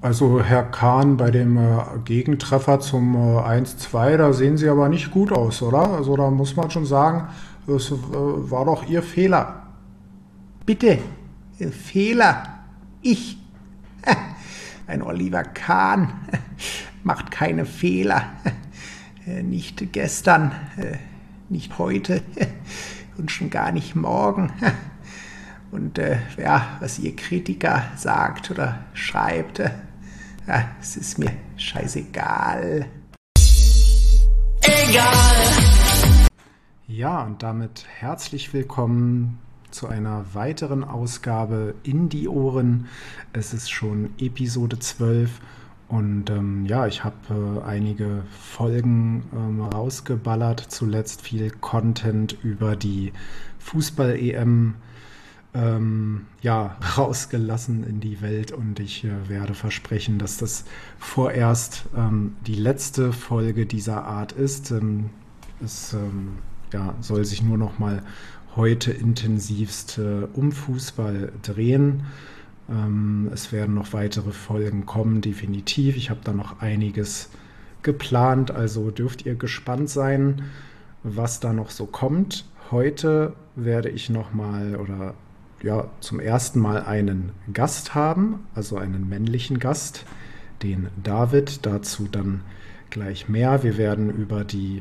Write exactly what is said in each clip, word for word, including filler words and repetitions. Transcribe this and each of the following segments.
Also Herr Kahn, bei dem äh, Gegentreffer zum äh, eins zwei, da sehen Sie aber nicht gut aus, oder? Also da muss man schon sagen, das äh, war doch Ihr Fehler. Bitte, äh, Fehler. Ich, ein Oliver Kahn, macht keine Fehler. Äh, Nicht gestern, äh, nicht heute und schon gar nicht morgen. Und äh, ja, was Ihr Kritiker sagt oder schreibt, äh, ja, es ist mir scheißegal. Ja, und damit herzlich willkommen zu einer weiteren Ausgabe in die Ohren. Es ist schon Episode zwölf und ähm, ja, ich habe äh, einige Folgen ähm, rausgeballert, zuletzt viel Content über die Fußball-E M ähm, ja, rausgelassen in die Welt und ich äh, werde versprechen, dass das vorerst ähm, die letzte Folge dieser Art ist. Ähm, es ähm, ja, soll sich nur noch mal heute intensivst äh, um Fußball drehen. Ähm, es werden noch weitere Folgen kommen, definitiv. Ich habe da noch einiges geplant, also dürft ihr gespannt sein, was da noch so kommt. Heute werde ich noch mal oder ja, zum ersten Mal einen Gast haben, also einen männlichen Gast, den David. Dazu dann gleich mehr. Wir werden über die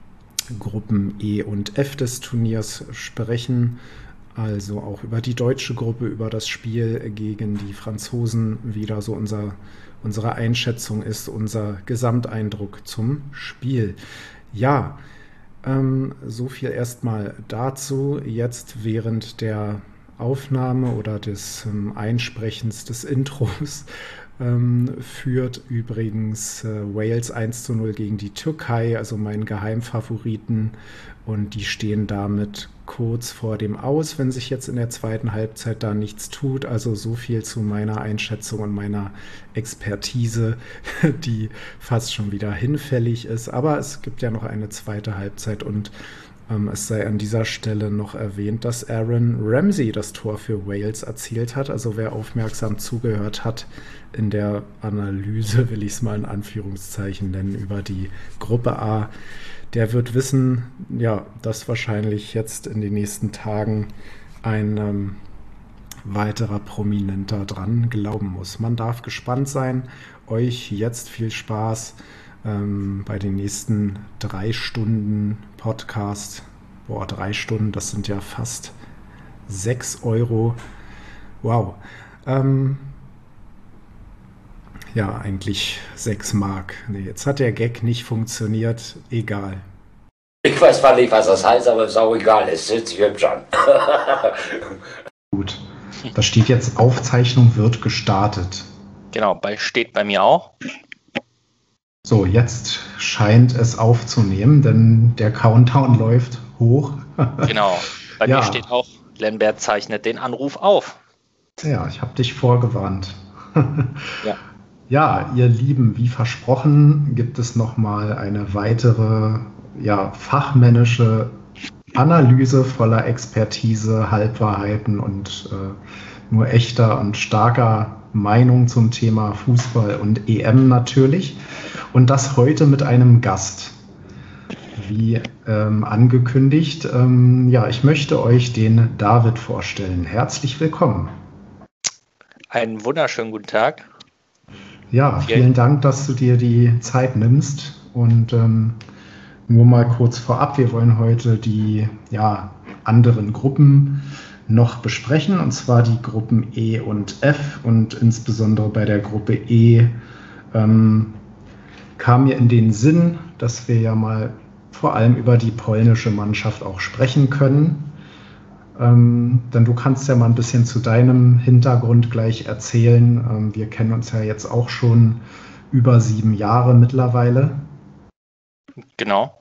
Gruppen E und F des Turniers sprechen, also auch über die deutsche Gruppe, über das Spiel gegen die Franzosen, wie da so unser, unsere Einschätzung ist, unser Gesamteindruck zum Spiel. Ja, ähm, so viel erstmal dazu. Jetzt während der Aufnahme oder des ähm, Einsprechens des Intros ähm, führt übrigens äh, Wales eins zu null gegen die Türkei, also meinen Geheimfavoriten, und die stehen damit kurz vor dem Aus, wenn sich jetzt in der zweiten Halbzeit da nichts tut. Also so viel zu meiner Einschätzung und meiner Expertise, die fast schon wieder hinfällig ist. Aber es gibt ja noch eine zweite Halbzeit und Ähm, es sei an dieser Stelle noch erwähnt, dass Aaron Ramsey das Tor für Wales erzielt hat. Also wer aufmerksam zugehört hat in der Analyse, will ich es mal in Anführungszeichen nennen, über die Gruppe A, der wird wissen, ja, dass wahrscheinlich jetzt in den nächsten Tagen ein ähm, weiterer Prominenter dran glauben muss. Man darf gespannt sein. Euch jetzt viel Spaß ähm, bei den nächsten drei Stunden Podcast. Boah, drei Stunden, das sind ja fast sechs Euro. Wow. Ähm, ja, eigentlich sechs Mark. Nee, jetzt hat der Gag nicht funktioniert. Egal. Ich weiß zwar nicht, was das heißt, aber ist auch egal. Es hört sich hübsch an. Gut. Da steht jetzt, Aufzeichnung wird gestartet. Genau, bei, steht bei mir auch. So, jetzt scheint es aufzunehmen, denn der Countdown läuft hoch. Genau, bei Ja. mir steht auch, Lambert zeichnet den Anruf auf. Ja, ich habe dich vorgewarnt. Ja. Ja, ihr Lieben, wie versprochen, gibt es nochmal eine weitere, ja, fachmännische Analyse voller Expertise, Halbwahrheiten und äh, nur echter und starker Meinung zum Thema Fußball und E M natürlich. Und das heute mit einem Gast. Wie ähm, angekündigt, ähm, ja, ich möchte euch den David vorstellen. Herzlich willkommen. Einen wunderschönen guten Tag. Ja, vielen Dank, dass du dir die Zeit nimmst. Und ähm, nur mal kurz vorab, wir wollen heute die ja, anderen Gruppen noch besprechen, und zwar die Gruppen E und F. Und insbesondere bei der Gruppe E ähm, kam mir in den Sinn, dass wir ja mal vor allem über die polnische Mannschaft auch sprechen können. Ähm, denn du kannst ja mal ein bisschen zu deinem Hintergrund gleich erzählen. Ähm, wir kennen uns ja jetzt auch schon über sieben Jahre mittlerweile. Genau.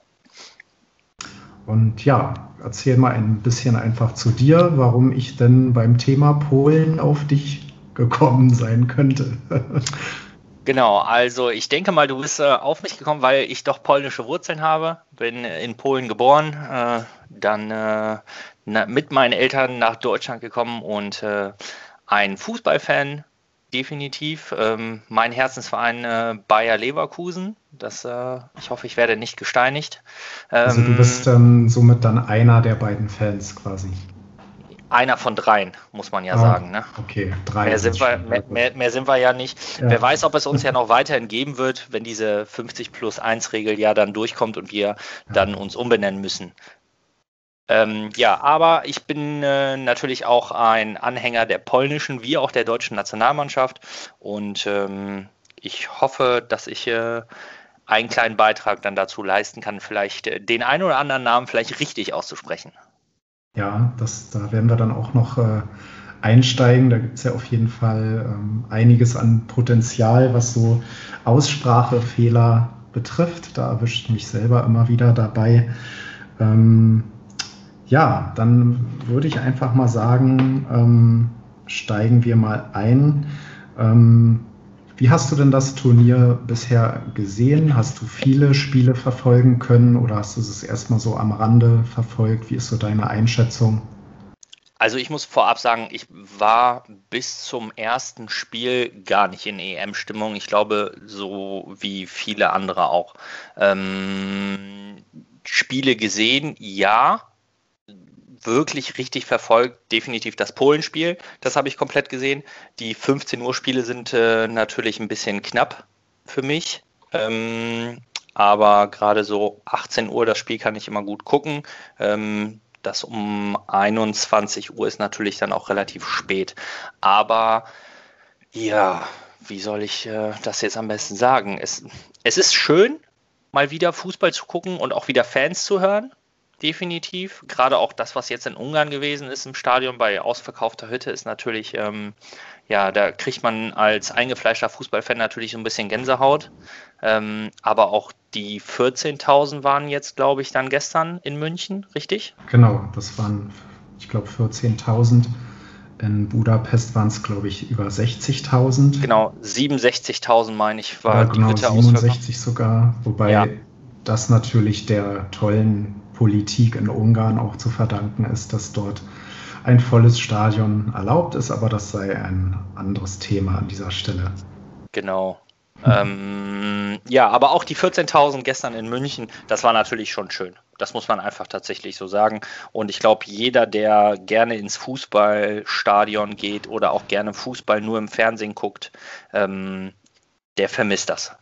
Und ja, erzähl mal ein bisschen einfach zu dir, warum ich denn beim Thema Polen auf dich gekommen sein könnte. Genau, also ich denke mal, du bist äh, auf mich gekommen, weil ich doch polnische Wurzeln habe. Bin in Polen geboren, äh, dann äh, na, mit meinen Eltern nach Deutschland gekommen und äh, ein Fußballfan definitiv. Ähm, mein Herzensverein äh, Bayer Leverkusen. Das, äh, ich hoffe, ich werde nicht gesteinigt. Ähm, Also du bist ähm, somit dann einer der beiden Fans quasi. Einer von dreien, muss man ja Ah, sagen. Ne? Okay, drei. Mehr sind sind, wir, schon, mehr, mehr, mehr sind wir ja nicht. Ja. Wer weiß, ob es uns ja noch weiterhin geben wird, wenn diese fünfzig plus eins Regel ja dann durchkommt und wir dann uns umbenennen müssen. Ähm, ja, aber ich bin äh, natürlich auch ein Anhänger der polnischen wie auch der deutschen Nationalmannschaft und ähm, ich hoffe, dass ich äh, einen kleinen Beitrag dann dazu leisten kann, vielleicht äh, den einen oder anderen Namen vielleicht richtig auszusprechen. Ja, das, da werden wir dann auch noch äh, einsteigen. Da gibt es ja auf jeden Fall ähm, einiges an Potenzial, was so Aussprachefehler betrifft. Da erwische ich mich selber immer wieder dabei. Ähm, ja, dann würde ich einfach mal sagen, ähm, steigen wir mal ein. Ähm, wie hast du denn das Turnier bisher gesehen? Hast du viele Spiele verfolgen können oder hast du es erstmal so am Rande verfolgt? Wie ist so deine Einschätzung? Also ich muss vorab sagen, ich war bis zum ersten Spiel gar nicht in E M-Stimmung. Ich glaube, so wie viele andere auch. Ähm, Spiele gesehen, ja. Wirklich richtig verfolgt, definitiv das Polenspiel. Das habe ich komplett gesehen. Die fünfzehn Uhr Spiele sind äh, natürlich ein bisschen knapp für mich. Ähm, aber gerade so achtzehn Uhr, das Spiel kann ich immer gut gucken. Ähm, das um einundzwanzig Uhr ist natürlich dann auch relativ spät. Aber ja, wie soll ich äh, das jetzt am besten sagen? Es, es ist schön, mal wieder Fußball zu gucken und auch wieder Fans zu hören. Definitiv. Gerade auch das, was jetzt in Ungarn gewesen ist im Stadion bei ausverkaufter Hütte, ist natürlich, ähm, ja, da kriegt man als eingefleischter Fußballfan natürlich so ein bisschen Gänsehaut. Ähm, aber auch die vierzehntausend waren jetzt, glaube ich, dann gestern in München, richtig? Genau, das waren, ich glaube, vierzehntausend. In Budapest waren es, glaube ich, über sechzigtausend. Genau, siebenundsechzigtausend, meine ich, war Oder die genau, Hütte ausverkauft. siebenundsechzig sogar. Wobei Ja. das natürlich der tollen Politik in Ungarn auch zu verdanken ist, dass dort ein volles Stadion erlaubt ist, aber das sei ein anderes Thema an dieser Stelle. Genau. ähm, ja, aber auch die vierzehntausend gestern in München, das war natürlich schon schön. Das muss man einfach tatsächlich so sagen. Und ich glaube, jeder, der gerne ins Fußballstadion geht oder auch gerne Fußball nur im Fernsehen guckt, ähm, der vermisst das.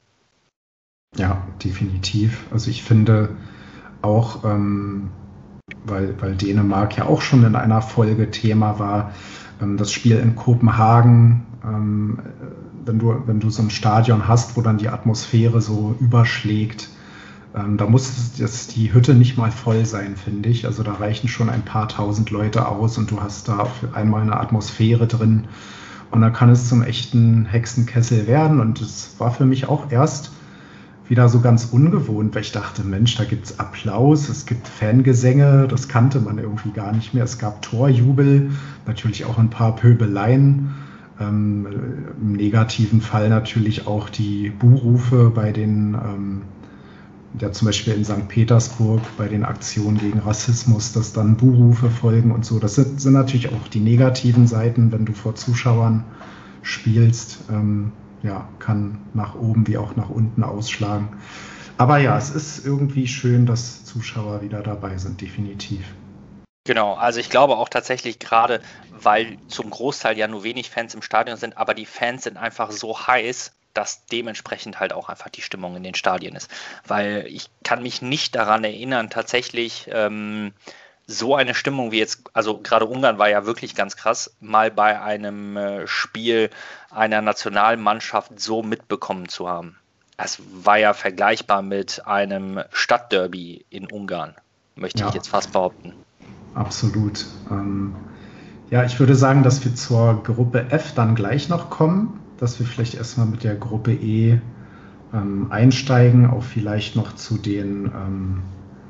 Ja, definitiv. Also ich finde auch, ähm, weil, weil Dänemark ja auch schon in einer Folge Thema war, ähm, das Spiel in Kopenhagen, ähm, wenn du, wenn du so ein Stadion hast, wo dann die Atmosphäre so überschlägt, ähm, da muss das, die Hütte nicht mal voll sein, finde ich. Also da reichen schon ein paar tausend Leute aus und du hast da auf einmal eine Atmosphäre drin und dann kann es zum echten Hexenkessel werden und es war für mich auch erst wieder so ganz ungewohnt, weil ich dachte, Mensch, da gibt es Applaus, es gibt Fangesänge, das kannte man irgendwie gar nicht mehr. Es gab Torjubel, natürlich auch ein paar Pöbeleien. Ähm, im negativen Fall natürlich auch die Buhrufe bei den, ähm, ja zum Beispiel in Sankt Petersburg, bei den Aktionen gegen Rassismus, dass dann Buhrufe folgen und so. Das sind, sind natürlich auch die negativen Seiten, wenn du vor Zuschauern spielst. Ähm, ja, kann nach oben wie auch nach unten ausschlagen. Aber ja, es ist irgendwie schön, dass Zuschauer wieder dabei sind, definitiv. Genau, also ich glaube auch tatsächlich gerade, weil zum Großteil ja nur wenig Fans im Stadion sind, aber die Fans sind einfach so heiß, dass dementsprechend halt auch einfach die Stimmung in den Stadien ist. Weil ich kann mich nicht daran erinnern, tatsächlich ähm, so eine Stimmung wie jetzt, also gerade Ungarn war ja wirklich ganz krass, mal bei einem äh, Spiel einer Nationalmannschaft so mitbekommen zu haben. Es war ja vergleichbar mit einem Stadtderby in Ungarn, möchte Ja. ich jetzt fast behaupten. Absolut. Ähm, ja, ich würde sagen, dass wir zur Gruppe F dann gleich noch kommen, dass wir vielleicht erstmal mit der Gruppe E ähm, einsteigen, auch vielleicht noch zu den ähm,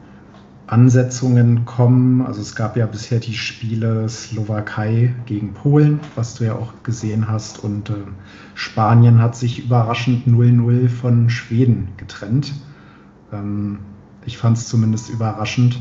Ansetzungen kommen. Also es gab ja bisher die Spiele Slowakei gegen Polen, was du ja auch gesehen hast, und äh, Spanien hat sich überraschend null null von Schweden getrennt. Ähm, ich fand es zumindest überraschend.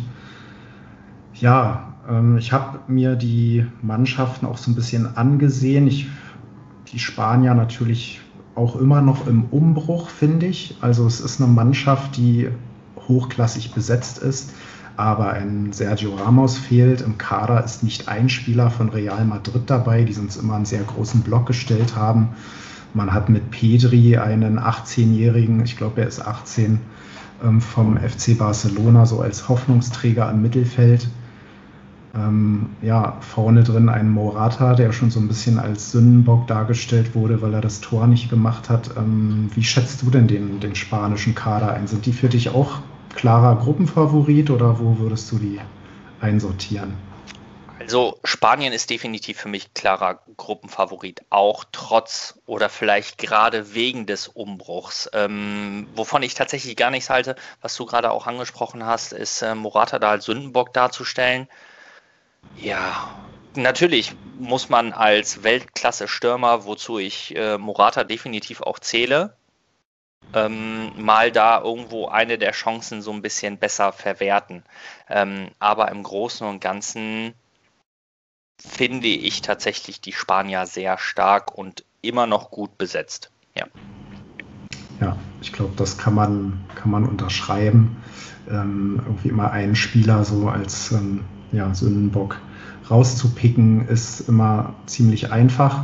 Ja, ähm, ich habe mir die Mannschaften auch so ein bisschen angesehen. Ich, die Spanier natürlich auch immer noch im Umbruch, finde ich. Also es ist eine Mannschaft, die hochklassig besetzt ist, aber ein Sergio Ramos fehlt. Im Kader ist nicht ein Spieler von Real Madrid dabei, die sonst immer einen sehr großen Block gestellt haben. Man hat mit Pedri einen achtzehnjährigen, ich glaube er ist achtzehn, vom F C Barcelona so als Hoffnungsträger im Mittelfeld. Ähm, ja, vorne drin ein Morata, der schon so ein bisschen als Sündenbock dargestellt wurde, weil er das Tor nicht gemacht hat. Ähm, wie schätzt du denn den, den spanischen Kader ein? Sind die für dich auch klarer Gruppenfavorit oder wo würdest du die einsortieren? Also Spanien ist definitiv für mich klarer Gruppenfavorit, auch trotz oder vielleicht gerade wegen des Umbruchs. Ähm, wovon ich tatsächlich gar nichts halte, was du gerade auch angesprochen hast, ist äh, Morata da als Sündenbock darzustellen. Ja, natürlich muss man als Weltklasse-Stürmer, wozu ich äh, Morata definitiv auch zähle, ähm, mal da irgendwo eine der Chancen so ein bisschen besser verwerten. Ähm, aber im Großen und Ganzen finde ich tatsächlich die Spanier sehr stark und immer noch gut besetzt. Ja, ja ich glaube, das kann man, kann man unterschreiben. Ähm, irgendwie immer einen Spieler so als ähm, ja, Sündenbock rauszupicken, ist immer ziemlich einfach.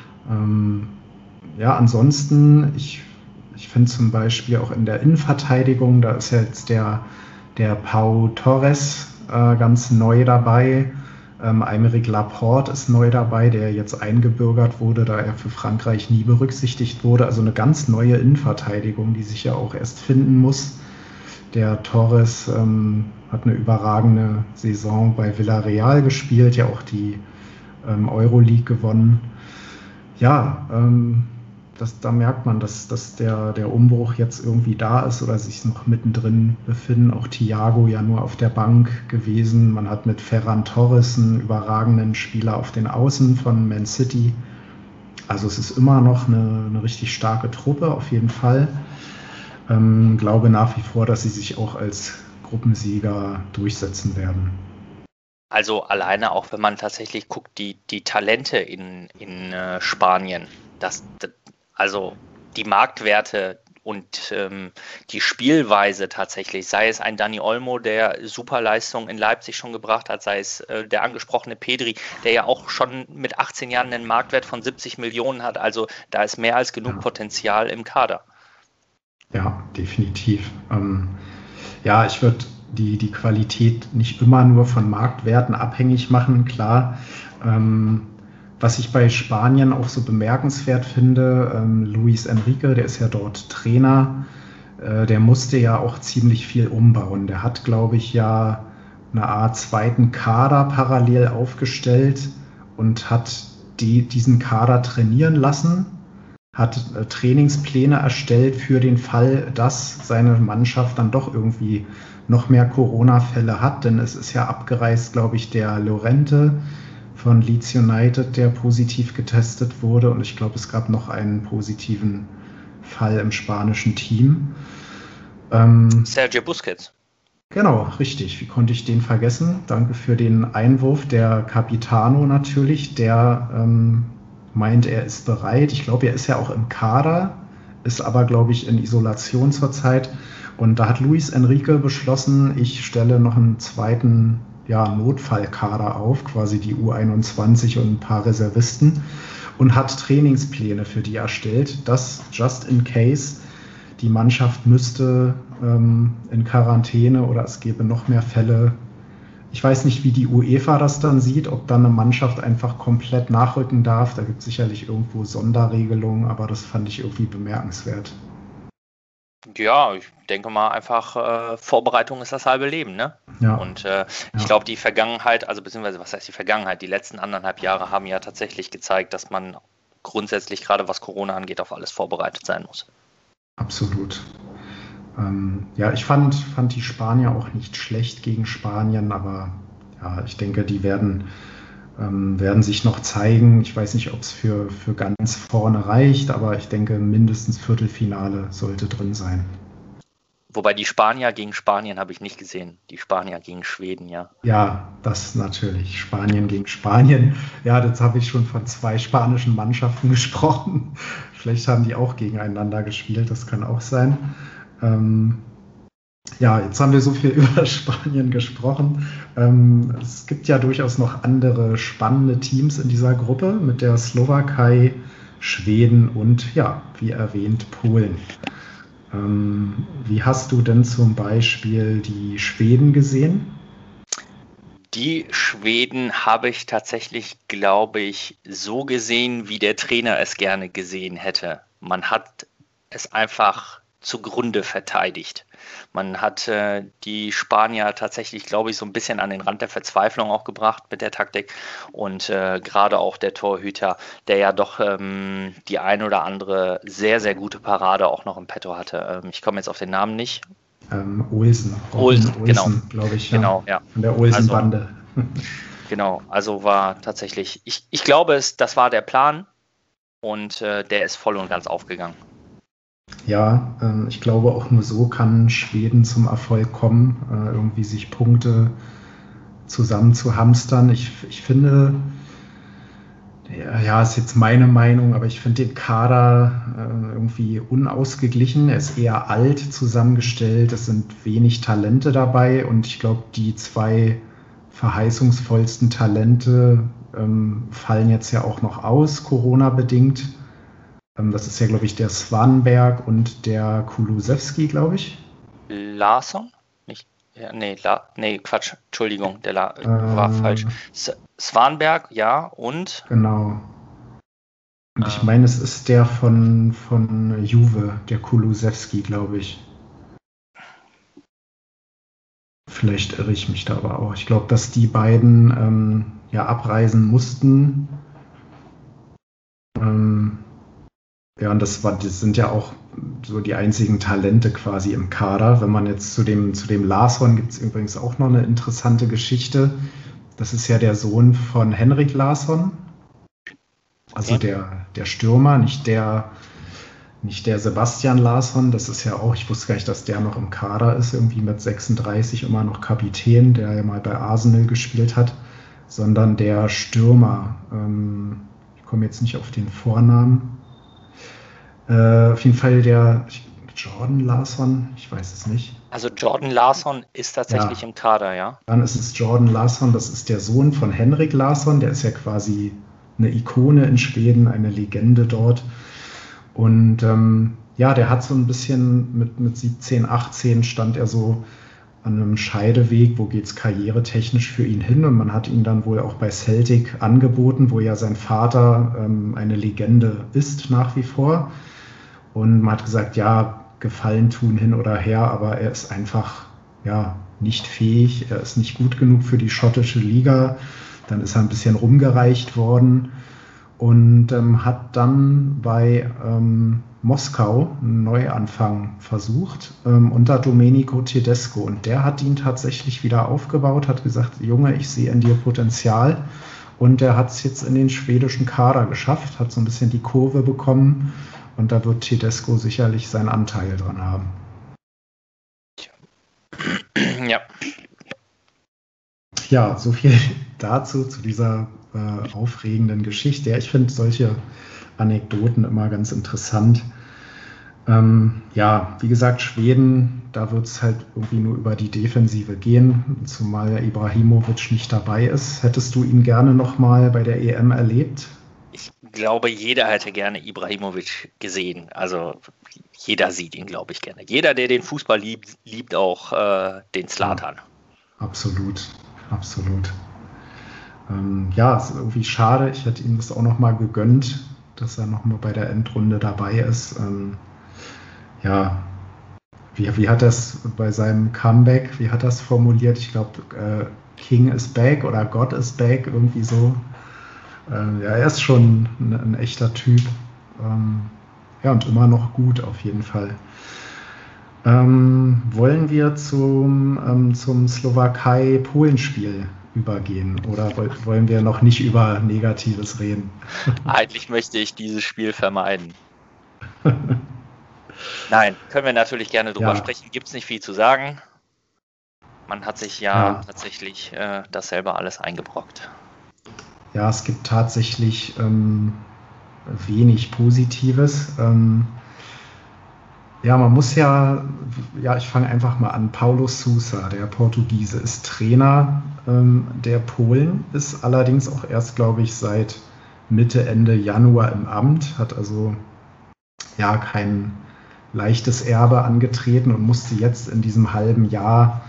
Ähm, ja, ansonsten, ich, ich finde zum Beispiel auch in der Innenverteidigung, da ist jetzt der, der Pau Torres äh, ganz neu dabei. Ähm, Aymeric Laporte ist neu dabei, der jetzt eingebürgert wurde, da er für Frankreich nie berücksichtigt wurde. Also eine ganz neue Innenverteidigung, die sich ja auch erst finden muss. Der Torres ähm, hat eine überragende Saison bei Villarreal gespielt, ja auch die ähm, Euroleague gewonnen. Ja, ähm, das, da merkt man, dass, dass der, der Umbruch jetzt irgendwie da ist oder sich noch mittendrin befinden. Auch Thiago ja nur auf der Bank gewesen. Man hat mit Ferran Torres einen überragenden Spieler auf den Außen von Man City. Also es ist immer noch eine, eine richtig starke Truppe, auf jeden Fall. Ähm, glaube nach wie vor, dass sie sich auch als Gruppensieger durchsetzen werden. also alleine auch, wenn man tatsächlich guckt, die, die Talente in, in äh, Spanien, das, das, also die Marktwerte und ähm, die Spielweise tatsächlich, sei es ein Dani Olmo, der Superleistung in Leipzig schon gebracht hat, sei es äh, der angesprochene Pedri, der ja auch schon mit achtzehn Jahren einen Marktwert von siebzig Millionen hat, also da ist mehr als genug Ja. Potenzial im Kader. Ja, definitiv. Ähm, ja, ich würde die, die Qualität nicht immer nur von Marktwerten abhängig machen, klar. Ähm, was ich bei Spanien auch so bemerkenswert finde, ähm, Luis Enrique, der ist ja dort Trainer, äh, der musste ja auch ziemlich viel umbauen. Der hat, glaube ich, ja eine Art zweiten Kader parallel aufgestellt und hat die, diesen Kader trainieren lassen, hat äh, Trainingspläne erstellt für den Fall, dass seine Mannschaft dann doch irgendwie noch mehr Corona-Fälle hat, denn es ist ja abgereist, glaube ich, der Llorente von Leeds United, der positiv getestet wurde, und ich glaube, es gab noch einen positiven Fall im spanischen Team. Ähm, Sergio Busquets. Genau, richtig. Wie konnte ich den vergessen? Danke für den Einwurf. Der Capitano natürlich, der ähm, meint, er ist bereit. Ich glaube, er ist ja auch im Kader, ist aber, glaube ich, in Isolation zurzeit. Und da hat Luis Enrique beschlossen, ich stelle noch einen zweiten ja, Notfallkader auf, quasi die U einundzwanzig und ein paar Reservisten, und hat Trainingspläne für die erstellt, dass just in case die Mannschaft müsste ähm, in Quarantäne oder es gäbe noch mehr Fälle. Ich weiß nicht, wie die UEFA das dann sieht, ob dann eine Mannschaft einfach komplett nachrücken darf. Da gibt es sicherlich irgendwo Sonderregelungen, aber das fand ich irgendwie bemerkenswert. Ja, ich denke mal einfach, äh, Vorbereitung ist das halbe Leben, ne? Ja. Und äh, ich Ja. glaube, die Vergangenheit, also beziehungsweise was heißt die Vergangenheit, die letzten anderthalb Jahre haben ja tatsächlich gezeigt, dass man grundsätzlich, gerade was Corona angeht, auf alles vorbereitet sein muss. Absolut. Ähm, ja, ich fand, fand die Spanier auch nicht schlecht gegen Spanien, aber ja, ich denke, die werden, ähm, werden sich noch zeigen. Ich weiß nicht, ob es für, für ganz vorne reicht, aber ich denke, mindestens Viertelfinale sollte drin sein. wobei die Spanier gegen Spanien habe ich nicht gesehen. Die Spanier gegen Schweden, ja. Ja, das natürlich. Spanien gegen Spanien. Ja, jetzt habe ich schon von zwei spanischen Mannschaften gesprochen. Vielleicht haben die auch gegeneinander gespielt, das kann auch sein. Ähm, ja, jetzt haben wir so viel über Spanien gesprochen. Ähm, es gibt ja durchaus noch andere spannende Teams in dieser Gruppe mit der Slowakei, Schweden und ja, wie erwähnt, Polen. Ähm, wie hast du denn zum Beispiel die Schweden gesehen? Die Schweden habe ich tatsächlich, glaube ich, so gesehen, wie der Trainer es gerne gesehen hätte. Man hat es einfach zugrunde verteidigt. Man hat äh, die Spanier tatsächlich, glaube ich, so ein bisschen an den Rand der Verzweiflung auch gebracht mit der Taktik und äh, gerade auch der Torhüter, der ja doch ähm, die ein oder andere sehr, sehr gute Parade auch noch im Petto hatte. Ähm, ich komme jetzt auf den Namen nicht. Ähm, Olsen. Olsen, Olsen, genau. glaube ich. Ja. Genau, ja. Von der Olsen-Bande. Also, genau, also war tatsächlich, ich, ich glaube, es, das war der Plan und äh, der ist voll und ganz aufgegangen. Ja, ähm, ich glaube, auch nur so kann Schweden zum Erfolg kommen, äh, irgendwie sich Punkte zusammen zu hamstern. Ich, ich finde, ja, ja, ist jetzt meine Meinung, aber ich finde den Kader äh, irgendwie unausgeglichen. Er ist eher alt zusammengestellt, es sind wenig Talente dabei und ich glaube, die zwei verheißungsvollsten Talente ähm, fallen jetzt ja auch noch aus, Corona-bedingt. Ähm, das ist ja, glaube ich, der Swanberg und der Kulusewski, glaube ich. Larsson? Nicht, ja, nee, La, nee, Quatsch, Entschuldigung, der La, Äh, war falsch. S Swanberg, ja, und? Genau. Und Äh, ich meine, es ist der von, von Juve, der Kulusewski, glaube ich. Vielleicht irre ich mich da aber auch. Ich glaube, dass die beiden ähm, ja abreisen mussten. Ähm, ja, und das, war, das sind ja auch so die einzigen Talente quasi im Kader. Wenn man jetzt zu dem, zu dem Larsson gibt es übrigens auch noch eine interessante Geschichte. Das ist ja der Sohn von Henrik Larsson. Also okay. der, der Stürmer, nicht der, nicht der Sebastian Larsson. Das ist ja auch, ich wusste gar nicht, dass der noch im Kader ist, irgendwie mit sechsunddreißig immer noch Kapitän, der ja mal bei Arsenal gespielt hat, sondern der Stürmer. Ähm, ich komme jetzt nicht auf den Vornamen. Äh, auf jeden Fall der Jordan Larsson, ich weiß es nicht. Also Jordan Larsson ist tatsächlich Ja. im Kader, ja? Dann ist es Jordan Larsson, das ist der Sohn von Henrik Larsson, der ist ja quasi eine Ikone in Schweden, eine Legende dort. Und ähm, ja, der hat so ein bisschen mit, mit siebzehn, achtzehn stand er so an einem Scheideweg, wo geht es karrieretechnisch für ihn hin. Und man hat ihn dann wohl auch bei Celtic angeboten, wo ja sein Vater ähm, eine Legende ist nach wie vor. Und man hat gesagt, ja, Gefallen tun hin oder her, aber er ist einfach ja, nicht fähig, er ist nicht gut genug für die schottische Liga. Dann ist er ein bisschen rumgereicht worden und ähm, hat dann bei ähm, Moskau einen Neuanfang versucht ähm, unter Domenico Tedesco. Und der hat ihn tatsächlich wieder aufgebaut, hat gesagt, Junge, ich sehe in dir Potenzial. Und der hat es jetzt in den schwedischen Kader geschafft, hat so ein bisschen die Kurve bekommen. Und da wird Tedesco sicherlich seinen Anteil dran haben. Ja. Ja, so viel dazu, zu dieser äh, aufregenden Geschichte. Ja, ich finde solche Anekdoten immer ganz interessant. Ähm, ja, wie gesagt, Schweden, da wird es halt irgendwie nur über die Defensive gehen, zumal Ibrahimovic nicht dabei ist. Hättest du ihn gerne nochmal bei der E M erlebt? Ich glaube, jeder hätte gerne Ibrahimovic gesehen. Also jeder sieht ihn, glaube ich, gerne. Jeder, der den Fußball liebt, liebt auch äh, den Zlatan. Ja, absolut, absolut. Ähm, ja, es ist irgendwie schade. Ich hätte ihm das auch nochmal gegönnt, dass er nochmal bei der Endrunde dabei ist. Ähm, ja, wie, wie hat das bei seinem Comeback, wie hat das formuliert? Ich glaube, äh, King is back oder God is back, irgendwie so. Ähm, ja, er ist schon ein, ein echter Typ. Ähm, ja, und immer noch gut auf jeden Fall. Ähm, wollen wir zum, ähm, zum Slowakei-Polen-Spiel übergehen oder wollen wir noch nicht über Negatives reden? Eigentlich möchte ich dieses Spiel vermeiden. Nein, können wir natürlich gerne drüber Ja. sprechen. Gibt es nicht viel zu sagen. Man hat sich ja, Ja. tatsächlich äh, das selber alles eingebrockt. Ja, es gibt tatsächlich ähm, wenig Positives. Ähm, ja, man muss ja, ja, ich fange einfach mal an. Paulo Sousa, der Portugiese, ist Trainer ähm, der Polen, ist allerdings auch erst, glaube ich, seit Mitte, Ende Januar im Amt, hat also ja kein leichtes Erbe angetreten und musste jetzt in diesem halben Jahr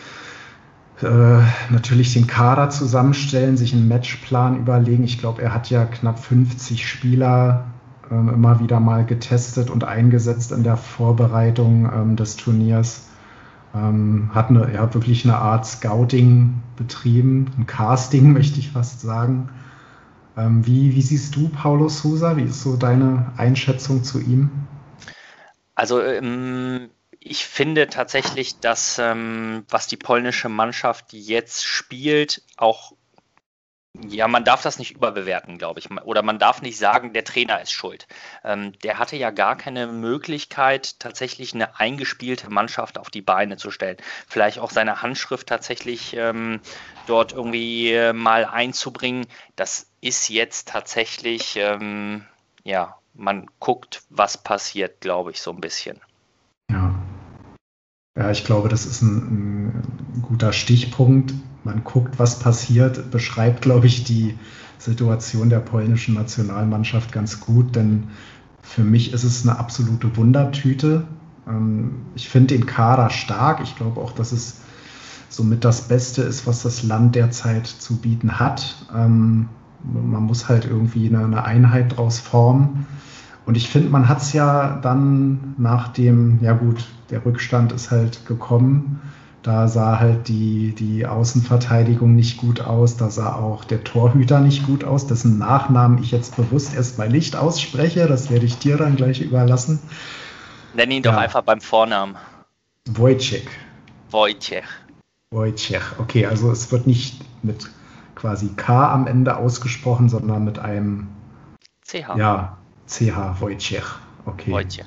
äh, natürlich den Kader zusammenstellen, sich einen Matchplan überlegen. Ich glaube, er hat ja knapp fünfzig Spieler ähm, immer wieder mal getestet und eingesetzt in der Vorbereitung ähm, des Turniers. Ähm, hat eine, er hat wirklich eine Art Scouting betrieben, ein Casting möchte ich fast sagen. Ähm, wie, wie siehst du Paulo Sousa? Wie ist so deine Einschätzung zu ihm? Also ähm, ich finde tatsächlich, dass ähm, was die polnische Mannschaft jetzt spielt, auch, ja, man darf das nicht überbewerten, glaube ich. Oder man darf nicht sagen, der Trainer ist schuld. Ähm, der hatte ja gar keine Möglichkeit, tatsächlich eine eingespielte Mannschaft auf die Beine zu stellen. Vielleicht auch seine Handschrift tatsächlich ähm, dort irgendwie äh, mal einzubringen. Das ist jetzt tatsächlich, ähm, ja, man guckt, was passiert, glaube ich, so ein bisschen. Ja. Ja, ich glaube, das ist ein, ein guter Stichpunkt. Man guckt, was passiert, beschreibt, glaube ich, die Situation der polnischen Nationalmannschaft ganz gut, denn für mich ist es eine absolute Wundertüte. Ähm, ich finde den Kader stark. Ich glaube auch, dass es somit das Beste ist, was das Land derzeit zu bieten hat. Ähm, man muss halt irgendwie eine, eine Einheit draus formen. Und ich finde, man hat es ja dann nach dem, ja gut, der Rückstand ist halt gekommen. Da sah halt die, die Außenverteidigung nicht gut aus. Da sah auch der Torhüter nicht gut aus, dessen Nachnamen ich jetzt bewusst erstmal nicht ausspreche. Das werde ich dir dann gleich überlassen. Nenn ihn doch Ja. einfach beim Vornamen. Wojciech. Wojciech. Wojciech. Okay, also es wird nicht mit quasi K am Ende ausgesprochen, sondern mit einem C H. ja, C H, Wojciech. Okay. Wojciech.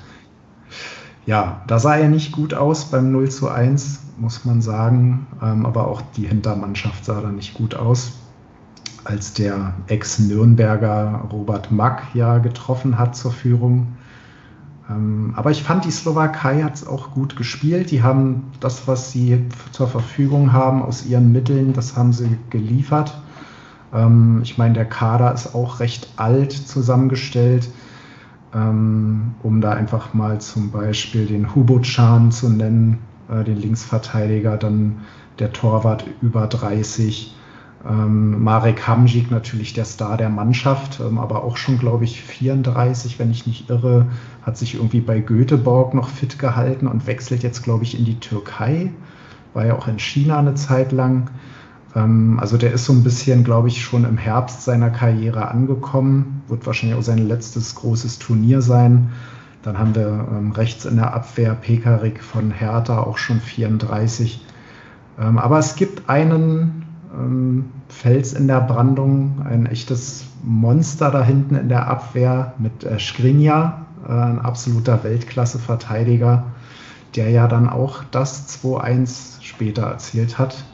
Ja, da sah er nicht gut aus beim null zu eins, muss man sagen. Ähm, aber auch die Hintermannschaft sah da nicht gut aus, als der Ex-Nürnberger Robert Mack ja getroffen hat zur Führung. Ähm, aber ich fand, die Slowakei hat es auch gut gespielt. Die haben das, was sie zur Verfügung haben, aus ihren Mitteln, das haben sie geliefert. Ähm, ich meine, der Kader ist auch recht alt zusammengestellt. Ähm, um da einfach mal zum Beispiel den Hubocan zu nennen, äh, den Linksverteidiger, dann der Torwart über dreißig, ähm, Marek Hamsik natürlich der Star der Mannschaft, ähm, aber auch schon, glaube ich, vierunddreißig, wenn ich nicht irre, hat sich irgendwie bei Göteborg noch fit gehalten und wechselt jetzt, glaube ich, in die Türkei, war ja auch in China eine Zeit lang. Also der ist so ein bisschen, glaube ich, schon im Herbst seiner Karriere angekommen. Wird wahrscheinlich auch sein letztes großes Turnier sein. Dann haben wir ähm, rechts in der Abwehr Pekarik von Hertha, auch schon vierunddreißig. Ähm, aber es gibt einen ähm, Fels in der Brandung, ein echtes Monster da hinten in der Abwehr mit äh, Skriniar, äh, ein absoluter Weltklasse-Verteidiger, der ja dann auch das zwei eins später erzielt hat.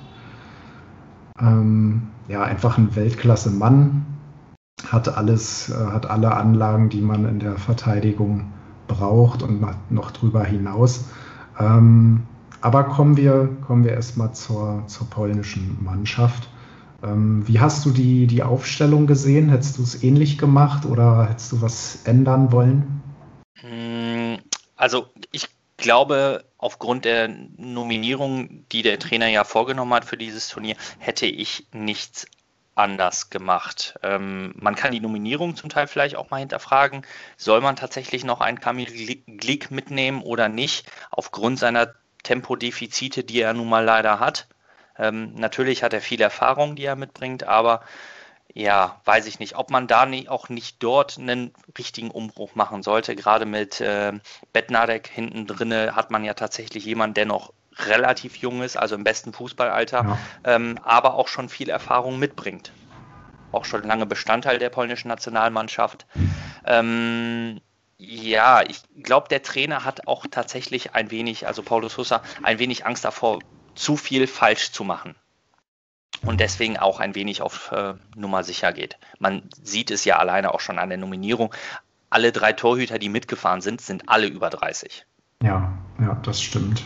Ähm, ja, einfach ein Weltklasse-Mann, hat alles, äh, hat alle Anlagen, die man in der Verteidigung braucht und noch drüber hinaus. Ähm, aber kommen wir, kommen wir erstmal zur, zur polnischen Mannschaft. Ähm, wie hast du die, die Aufstellung gesehen? Hättest du es ähnlich gemacht oder hättest du was ändern wollen? Also ich glaube, aufgrund der Nominierung, die der Trainer ja vorgenommen hat für dieses Turnier, hätte ich nichts anders gemacht. Ähm, man kann die Nominierung zum Teil vielleicht auch mal hinterfragen. Soll man tatsächlich noch einen Kamil Glik mitnehmen oder nicht? Aufgrund seiner Tempodefizite, die er nun mal leider hat. Ähm, natürlich hat er viel Erfahrung, die er mitbringt, aber ja, weiß ich nicht, ob man da nicht, auch nicht dort einen richtigen Umbruch machen sollte. Gerade mit äh, Bednarek hinten drinne hat man ja tatsächlich jemanden, der noch relativ jung ist, also im besten Fußballalter, Ja. ähm, aber auch schon viel Erfahrung mitbringt. Auch schon lange Bestandteil der polnischen Nationalmannschaft. Ähm, Ja, ich glaube, der Trainer hat auch tatsächlich ein wenig, also Paulo Sousa, ein wenig Angst davor, zu viel falsch zu machen. Und deswegen auch ein wenig auf äh, Nummer sicher geht. Man sieht es ja alleine auch schon an der Nominierung. Alle drei Torhüter, die mitgefahren sind, sind alle über dreißig. Ja, ja, das stimmt.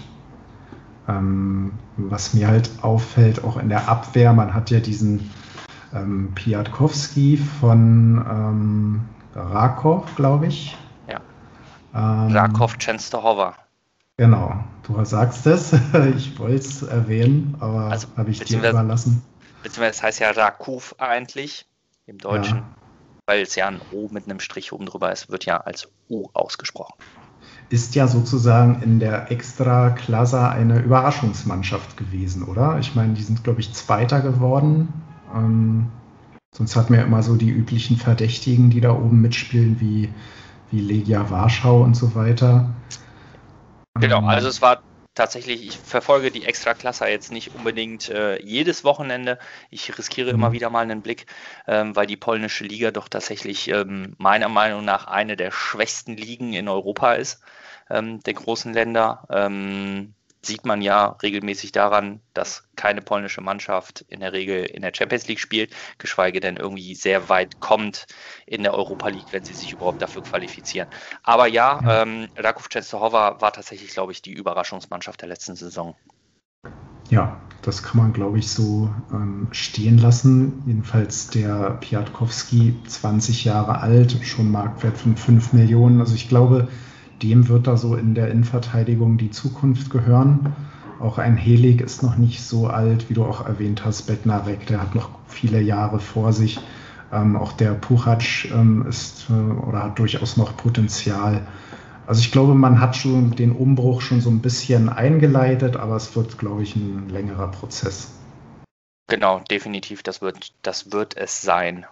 Ähm, was mir halt auffällt, auch in der Abwehr, man hat ja diesen ähm, Piatkowski von ähm, Rakov, glaube ich. Ja. Ähm, Rakov Częstochowa. Genau, du sagst es. Ich wollte es erwähnen, aber Also, habe ich dir beziehungsweise- überlassen. Beziehungsweise es heißt ja Rakov eigentlich im Deutschen, Ja. weil es ja ein O mit einem Strich oben drüber ist, wird ja als O ausgesprochen. Ist ja sozusagen in der Extra-Klasa eine Überraschungsmannschaft gewesen, oder? Ich meine, die sind, glaube ich, Zweiter geworden. Ähm, sonst hat man ja immer so die üblichen Verdächtigen, die da oben mitspielen, wie, wie Legia Warschau und so weiter. Genau, Ähm, also es war tatsächlich, ich verfolge die Extraklasse jetzt nicht unbedingt äh, jedes Wochenende. Ich riskiere Mhm. immer wieder mal einen Blick, ähm, weil die polnische Liga doch tatsächlich ähm, meiner Meinung nach eine der schwächsten Ligen in Europa ist, ähm, der großen Länder. Ähm, sieht man ja regelmäßig daran, dass keine polnische Mannschaft in der Regel in der Champions League spielt, geschweige denn irgendwie sehr weit kommt in der Europa League, wenn sie sich überhaupt dafür qualifizieren. Aber ja, Ja. ähm, Rakov Częstochowa war tatsächlich, glaube ich, die Überraschungsmannschaft der letzten Saison. Ja, das kann man, glaube ich, so ähm, stehen lassen. Jedenfalls der Piatkowski, zwanzig Jahre alt, schon Marktwert von fünf Millionen. Also ich glaube, dem wird da so in der Innenverteidigung die Zukunft gehören. Auch ein Helig ist noch nicht so alt, wie du auch erwähnt hast, Bednarek, der hat noch viele Jahre vor sich. Ähm, auch der Puchac ähm, ist äh, oder hat durchaus noch Potenzial. Also ich glaube, man hat schon den Umbruch schon so ein bisschen eingeleitet, aber es wird, glaube ich, ein längerer Prozess. Genau, definitiv, das wird, das wird es sein.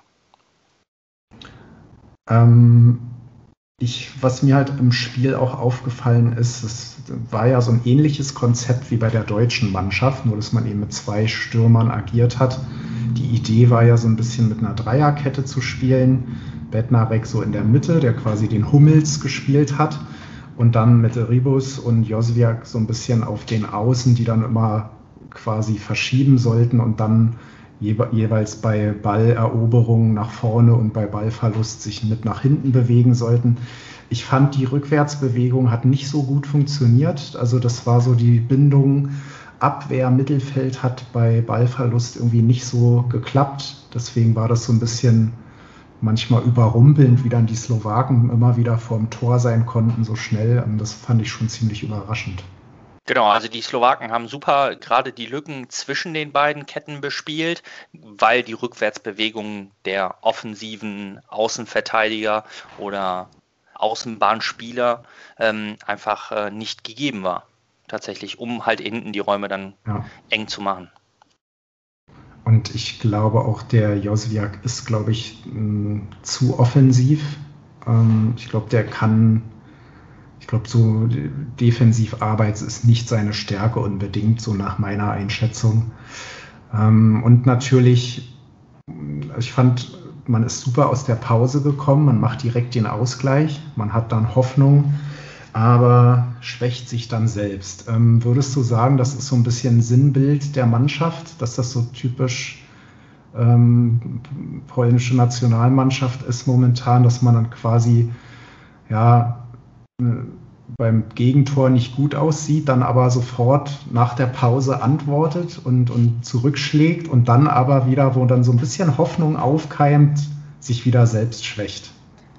Ähm, ich, was mir halt im Spiel auch aufgefallen ist, es war ja so ein ähnliches Konzept wie bei der deutschen Mannschaft, nur dass man eben mit zwei Stürmern agiert hat. Die Idee war ja so ein bisschen mit einer Dreierkette zu spielen. Bednarek so in der Mitte, der quasi den Hummels gespielt hat. Und dann mit Ribus und Josviak so ein bisschen auf den Außen, die dann immer quasi verschieben sollten und dann jewe- jeweils bei Balleroberung nach vorne und bei Ballverlust sich mit nach hinten bewegen sollten. Ich fand, die Rückwärtsbewegung hat nicht so gut funktioniert. Also das war so die Bindung Abwehr, Mittelfeld hat bei Ballverlust irgendwie nicht so geklappt. Deswegen war das so ein bisschen manchmal überrumpelnd, wie dann die Slowaken immer wieder vorm Tor sein konnten, so schnell. Das fand ich schon ziemlich überraschend. Genau, also die Slowaken haben super gerade die Lücken zwischen den beiden Ketten bespielt, weil die Rückwärtsbewegung der offensiven Außenverteidiger oder Außenbahnspieler ähm, einfach äh, nicht gegeben war. Tatsächlich, um halt hinten die Räume dann Ja. eng zu machen. Und ich glaube auch, der Josviak ist, glaube ich, mh, zu offensiv. Ähm, ich glaube, der kann, ich glaube, so Defensivarbeit ist nicht seine Stärke unbedingt, so nach meiner Einschätzung. Ähm, und natürlich, ich fand, man ist super aus der Pause gekommen, man macht direkt den Ausgleich, man hat dann Hoffnung, aber schwächt sich dann selbst. Ähm, würdest du sagen, das ist so ein bisschen Sinnbild der Mannschaft, dass das so typisch ähm, polnische Nationalmannschaft ist momentan, dass man dann quasi ja äh, beim Gegentor nicht gut aussieht, dann aber sofort nach der Pause antwortet und, und zurückschlägt und dann aber wieder, wo dann so ein bisschen Hoffnung aufkeimt, sich wieder selbst schwächt.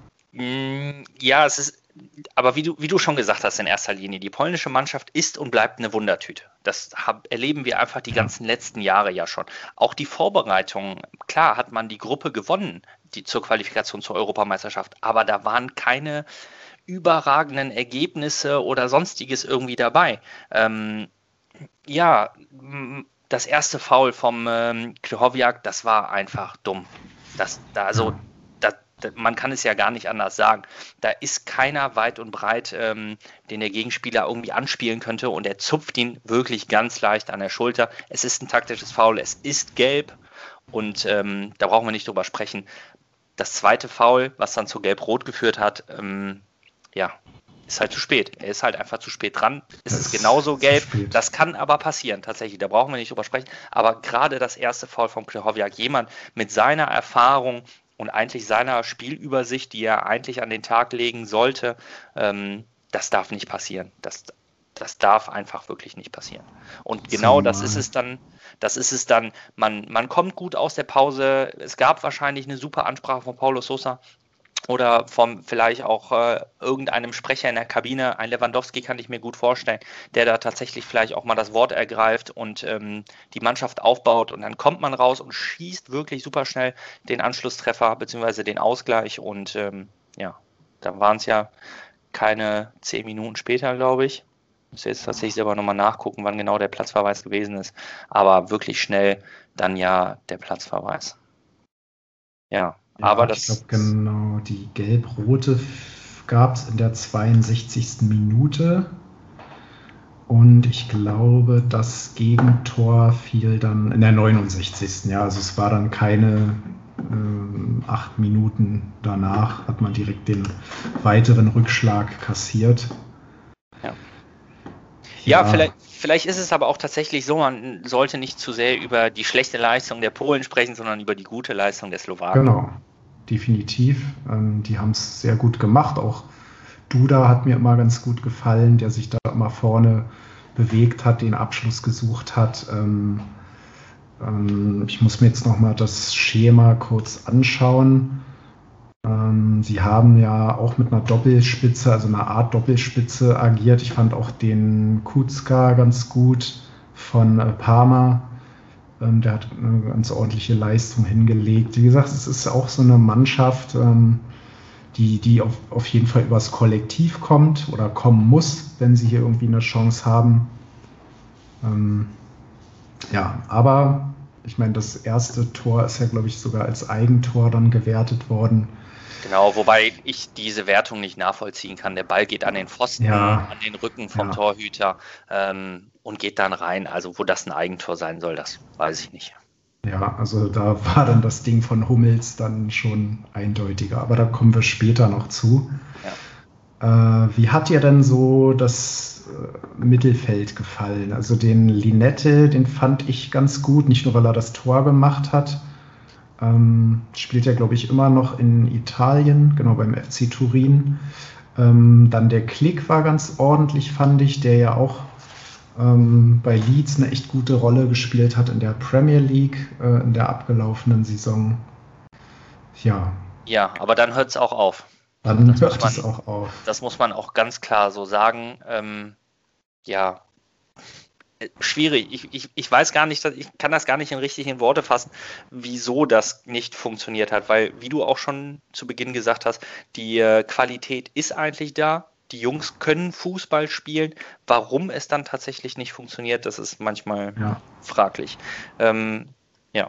Ja, es ist, aber wie du, wie du schon gesagt hast in erster Linie, die polnische Mannschaft ist und bleibt eine Wundertüte. Das hab, erleben wir einfach die ganzen letzten Jahre ja schon. Auch die Vorbereitung, klar hat man die Gruppe gewonnen, die zur Qualifikation zur Europameisterschaft, aber da waren keine überragenden Ergebnisse oder sonstiges irgendwie dabei. Ähm, ja, das erste Foul vom ähm, Krychowiak, das war einfach dumm. Das, da, also, da, da, man kann es ja gar nicht anders sagen. Da ist keiner weit und breit, ähm, den der Gegenspieler irgendwie anspielen könnte und er zupft ihn wirklich ganz leicht an der Schulter. Es ist ein taktisches Foul, es ist gelb und ähm, da brauchen wir nicht drüber sprechen. Das zweite Foul, was dann zu Gelb-Rot geführt hat, ähm, ja, ist halt zu spät. Er ist halt einfach zu spät dran. Es ist genauso gelb. Das kann aber passieren, tatsächlich. Da brauchen wir nicht drüber sprechen. Aber gerade das erste Foul von Krychowiak, jemand mit seiner Erfahrung und eigentlich seiner Spielübersicht, die er eigentlich an den Tag legen sollte, ähm, das darf nicht passieren. Das, das darf einfach wirklich nicht passieren. Und genau Zumal. das ist es dann. Das ist es dann. Man, man kommt gut aus der Pause. Es gab wahrscheinlich eine super Ansprache von Paulo Sousa. Oder vom vielleicht auch äh, irgendeinem Sprecher in der Kabine, ein Lewandowski kann ich mir gut vorstellen, der da tatsächlich vielleicht auch mal das Wort ergreift und ähm, die Mannschaft aufbaut und dann kommt man raus und schießt wirklich super schnell den Anschlusstreffer bzw. den Ausgleich und ähm, ja, dann waren es ja keine zehn Minuten später, glaube ich. Ich muss jetzt tatsächlich selber nochmal nachgucken, wann genau der Platzverweis gewesen ist, aber wirklich schnell dann ja der Platzverweis. Ja. Ja, Aber das ich glaube genau, die gelb-rote gab es in der zweiundsechzigsten Minute und ich glaube, das Gegentor fiel dann in der neunundsechzigsten Ja, also es war dann keine äh, acht Minuten danach, hat man direkt den weiteren Rückschlag kassiert. Ja, ja, ja vielleicht, vielleicht ist es aber auch tatsächlich so, man sollte nicht zu sehr über die schlechte Leistung der Polen sprechen, sondern über die gute Leistung der Slowaken. Genau. Definitiv. Ähm, die haben es sehr gut gemacht. Auch Duda hat mir immer ganz gut gefallen, der sich da immer vorne bewegt hat, den Abschluss gesucht hat. Ähm, ähm, ich muss mir jetzt nochmal das Schema kurz anschauen. Ähm, sie haben ja auch mit einer Doppelspitze, also einer Art Doppelspitze agiert. Ich fand auch den Kucka ganz gut von äh, Parma. Der hat eine ganz ordentliche Leistung hingelegt. Wie gesagt, es ist auch so eine Mannschaft, die, die auf, auf jeden Fall übers Kollektiv kommt oder kommen muss, wenn sie hier irgendwie eine Chance haben. Ähm, ja, aber ich meine, das erste Tor ist ja, glaube ich, sogar als Eigentor dann gewertet worden. Genau, wobei ich diese Wertung nicht nachvollziehen kann. Der Ball geht an den Pfosten, ja, an den Rücken vom ja. Torhüter ähm, und geht dann rein. Also wo das ein Eigentor sein soll, das weiß ich nicht. Ja, also da war dann das Ding von Hummels dann schon eindeutiger. Aber da kommen wir später noch zu. Ja. Äh, wie hat dir denn so das äh, Mittelfeld gefallen? Also den Linette, den fand ich ganz gut. Nicht nur, weil er das Tor gemacht hat. Ähm, spielt ja, glaube ich, immer noch in Italien, genau beim F C Turin. Ähm, dann der Klick war ganz ordentlich, fand ich, der ja auch ähm, bei Leeds eine echt gute Rolle gespielt hat in der Premier League, äh, in der abgelaufenen Saison. Ja. Ja, aber dann hört es auch auf. Dann das hört es auch auf. Das muss man auch ganz klar so sagen. Ähm, ja. Schwierig. Ich, ich, ich weiß gar nicht, ich kann das gar nicht in richtigen Worte fassen, wieso das nicht funktioniert hat, weil, wie du auch schon zu Beginn gesagt hast, die äh, Qualität ist eigentlich da, die Jungs können Fußball spielen, warum es dann tatsächlich nicht funktioniert, das ist manchmal ja. fraglich. Ähm, ja.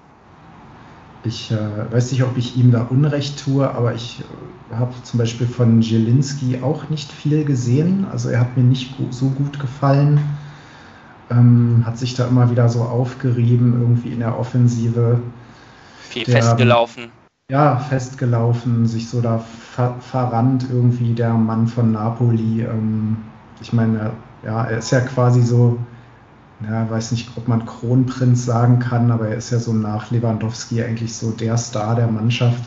Ich äh, weiß nicht, ob ich ihm da Unrecht tue, aber ich äh, habe zum Beispiel von Zielinski auch nicht viel gesehen, also er hat mir nicht gu- so gut gefallen. Ähm, hat sich da immer wieder so aufgerieben, irgendwie in der Offensive. Viel der, festgelaufen. Ja, festgelaufen, sich so da ver- verrannt irgendwie der Mann von Napoli. Ähm, ich meine, ja, er ist ja quasi so, ja, weiß nicht, ob man Kronprinz sagen kann, aber er ist ja so nach Lewandowski eigentlich so der Star der Mannschaft.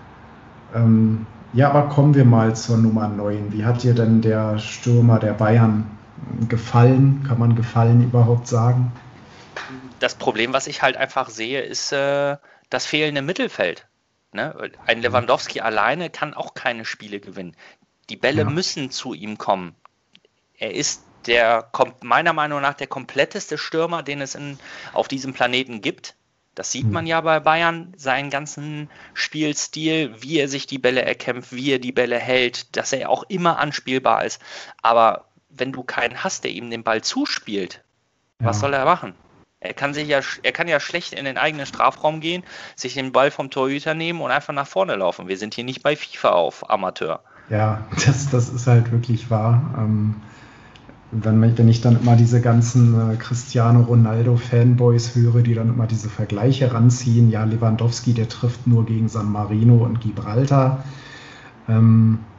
Ähm, ja, aber kommen wir mal zur Nummer neun. Wie hat dir denn der Stürmer der Bayern gefallen? Kann man gefallen überhaupt sagen? Das Problem, was ich halt einfach sehe, ist äh, das fehlende Mittelfeld. Ne? Ein Lewandowski alleine kann auch keine Spiele gewinnen. Die Bälle ja. müssen zu ihm kommen. Er ist der, meiner Meinung nach, der kompletteste Stürmer, den es in, auf diesem Planeten gibt. Das sieht man ja bei Bayern, seinen ganzen Spielstil, wie er sich die Bälle erkämpft, wie er die Bälle hält, dass er auch immer anspielbar ist. Aber wenn du keinen hast, der ihm den Ball zuspielt, ja. was soll er machen? Er kann sich ja, er kann ja schlecht in den eigenen Strafraum gehen, sich den Ball vom Torhüter nehmen und einfach nach vorne laufen. Wir sind hier nicht bei FIFA auf Amateur. Ja, das, das ist halt wirklich wahr. Ähm, wenn, wenn ich dann immer diese ganzen äh, Cristiano Ronaldo-Fanboys höre, die dann immer diese Vergleiche ranziehen, ja, Lewandowski, der trifft nur gegen San Marino und Gibraltar. Ähm,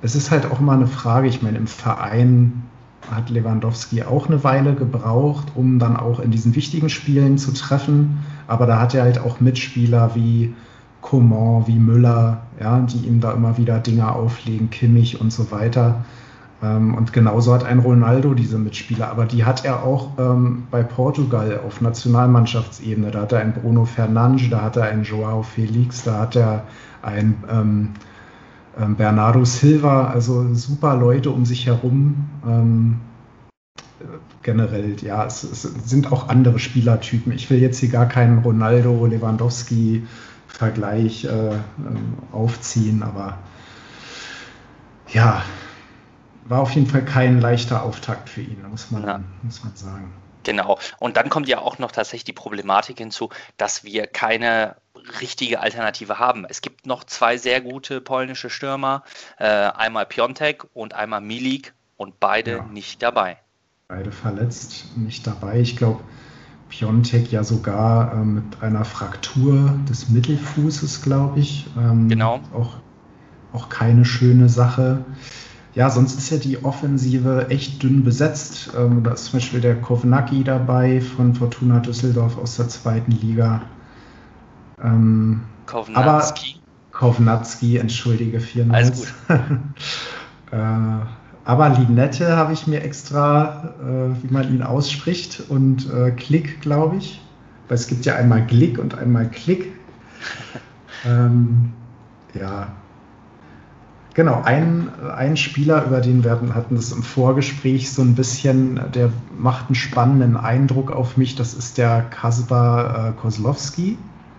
es ist halt auch immer eine Frage, ich meine, im Verein hat Lewandowski auch eine Weile gebraucht, um dann auch in diesen wichtigen Spielen zu treffen. Aber da hat er halt auch Mitspieler wie Coman, wie Müller, ja, die ihm da immer wieder Dinge auflegen, Kimmich und so weiter. Ähm, und genauso hat ein Ronaldo diese Mitspieler. Aber die hat er auch ähm, bei Portugal auf Nationalmannschaftsebene. Da hat er einen Bruno Fernandes, da hat er einen Joao Felix, da hat er einen ähm, ähm, Bernardo Silva. Also super Leute um sich herum. Ähm, generell, ja, es, es sind auch andere Spielertypen. Ich will jetzt hier gar keinen Ronaldo, Lewandowski Vergleich äh, aufziehen, aber ja, war auf jeden Fall kein leichter Auftakt für ihn, muss man, ja. muss man sagen. Genau, und dann kommt ja auch noch tatsächlich die Problematik hinzu, dass wir keine richtige Alternative haben. Es gibt noch zwei sehr gute polnische Stürmer, äh, einmal Piątek und einmal Milik und beide ja. nicht dabei. Beide verletzt, nicht dabei. Ich glaube, Piątek ja sogar äh, mit einer Fraktur des Mittelfußes, glaube ich. Ähm, genau. Auch, auch keine schöne Sache. Ja, sonst ist ja die Offensive echt dünn besetzt. Ähm, da ist zum Beispiel der Kovnacki dabei von Fortuna Düsseldorf aus der zweiten Liga. Ähm, Kovnacki. Aber Kovnacki, entschuldige, vielmals. Alles gut. äh, Aber Linette habe ich mir extra, äh, wie man ihn ausspricht, und äh, Klick, glaube ich. Weil es gibt ja einmal Glick und einmal Klick. ähm, ja, genau. Ein, ein Spieler, über den wir hatten es im Vorgespräch so ein bisschen, der macht einen spannenden Eindruck auf mich. Das ist der Kaspar äh, Kozlowski.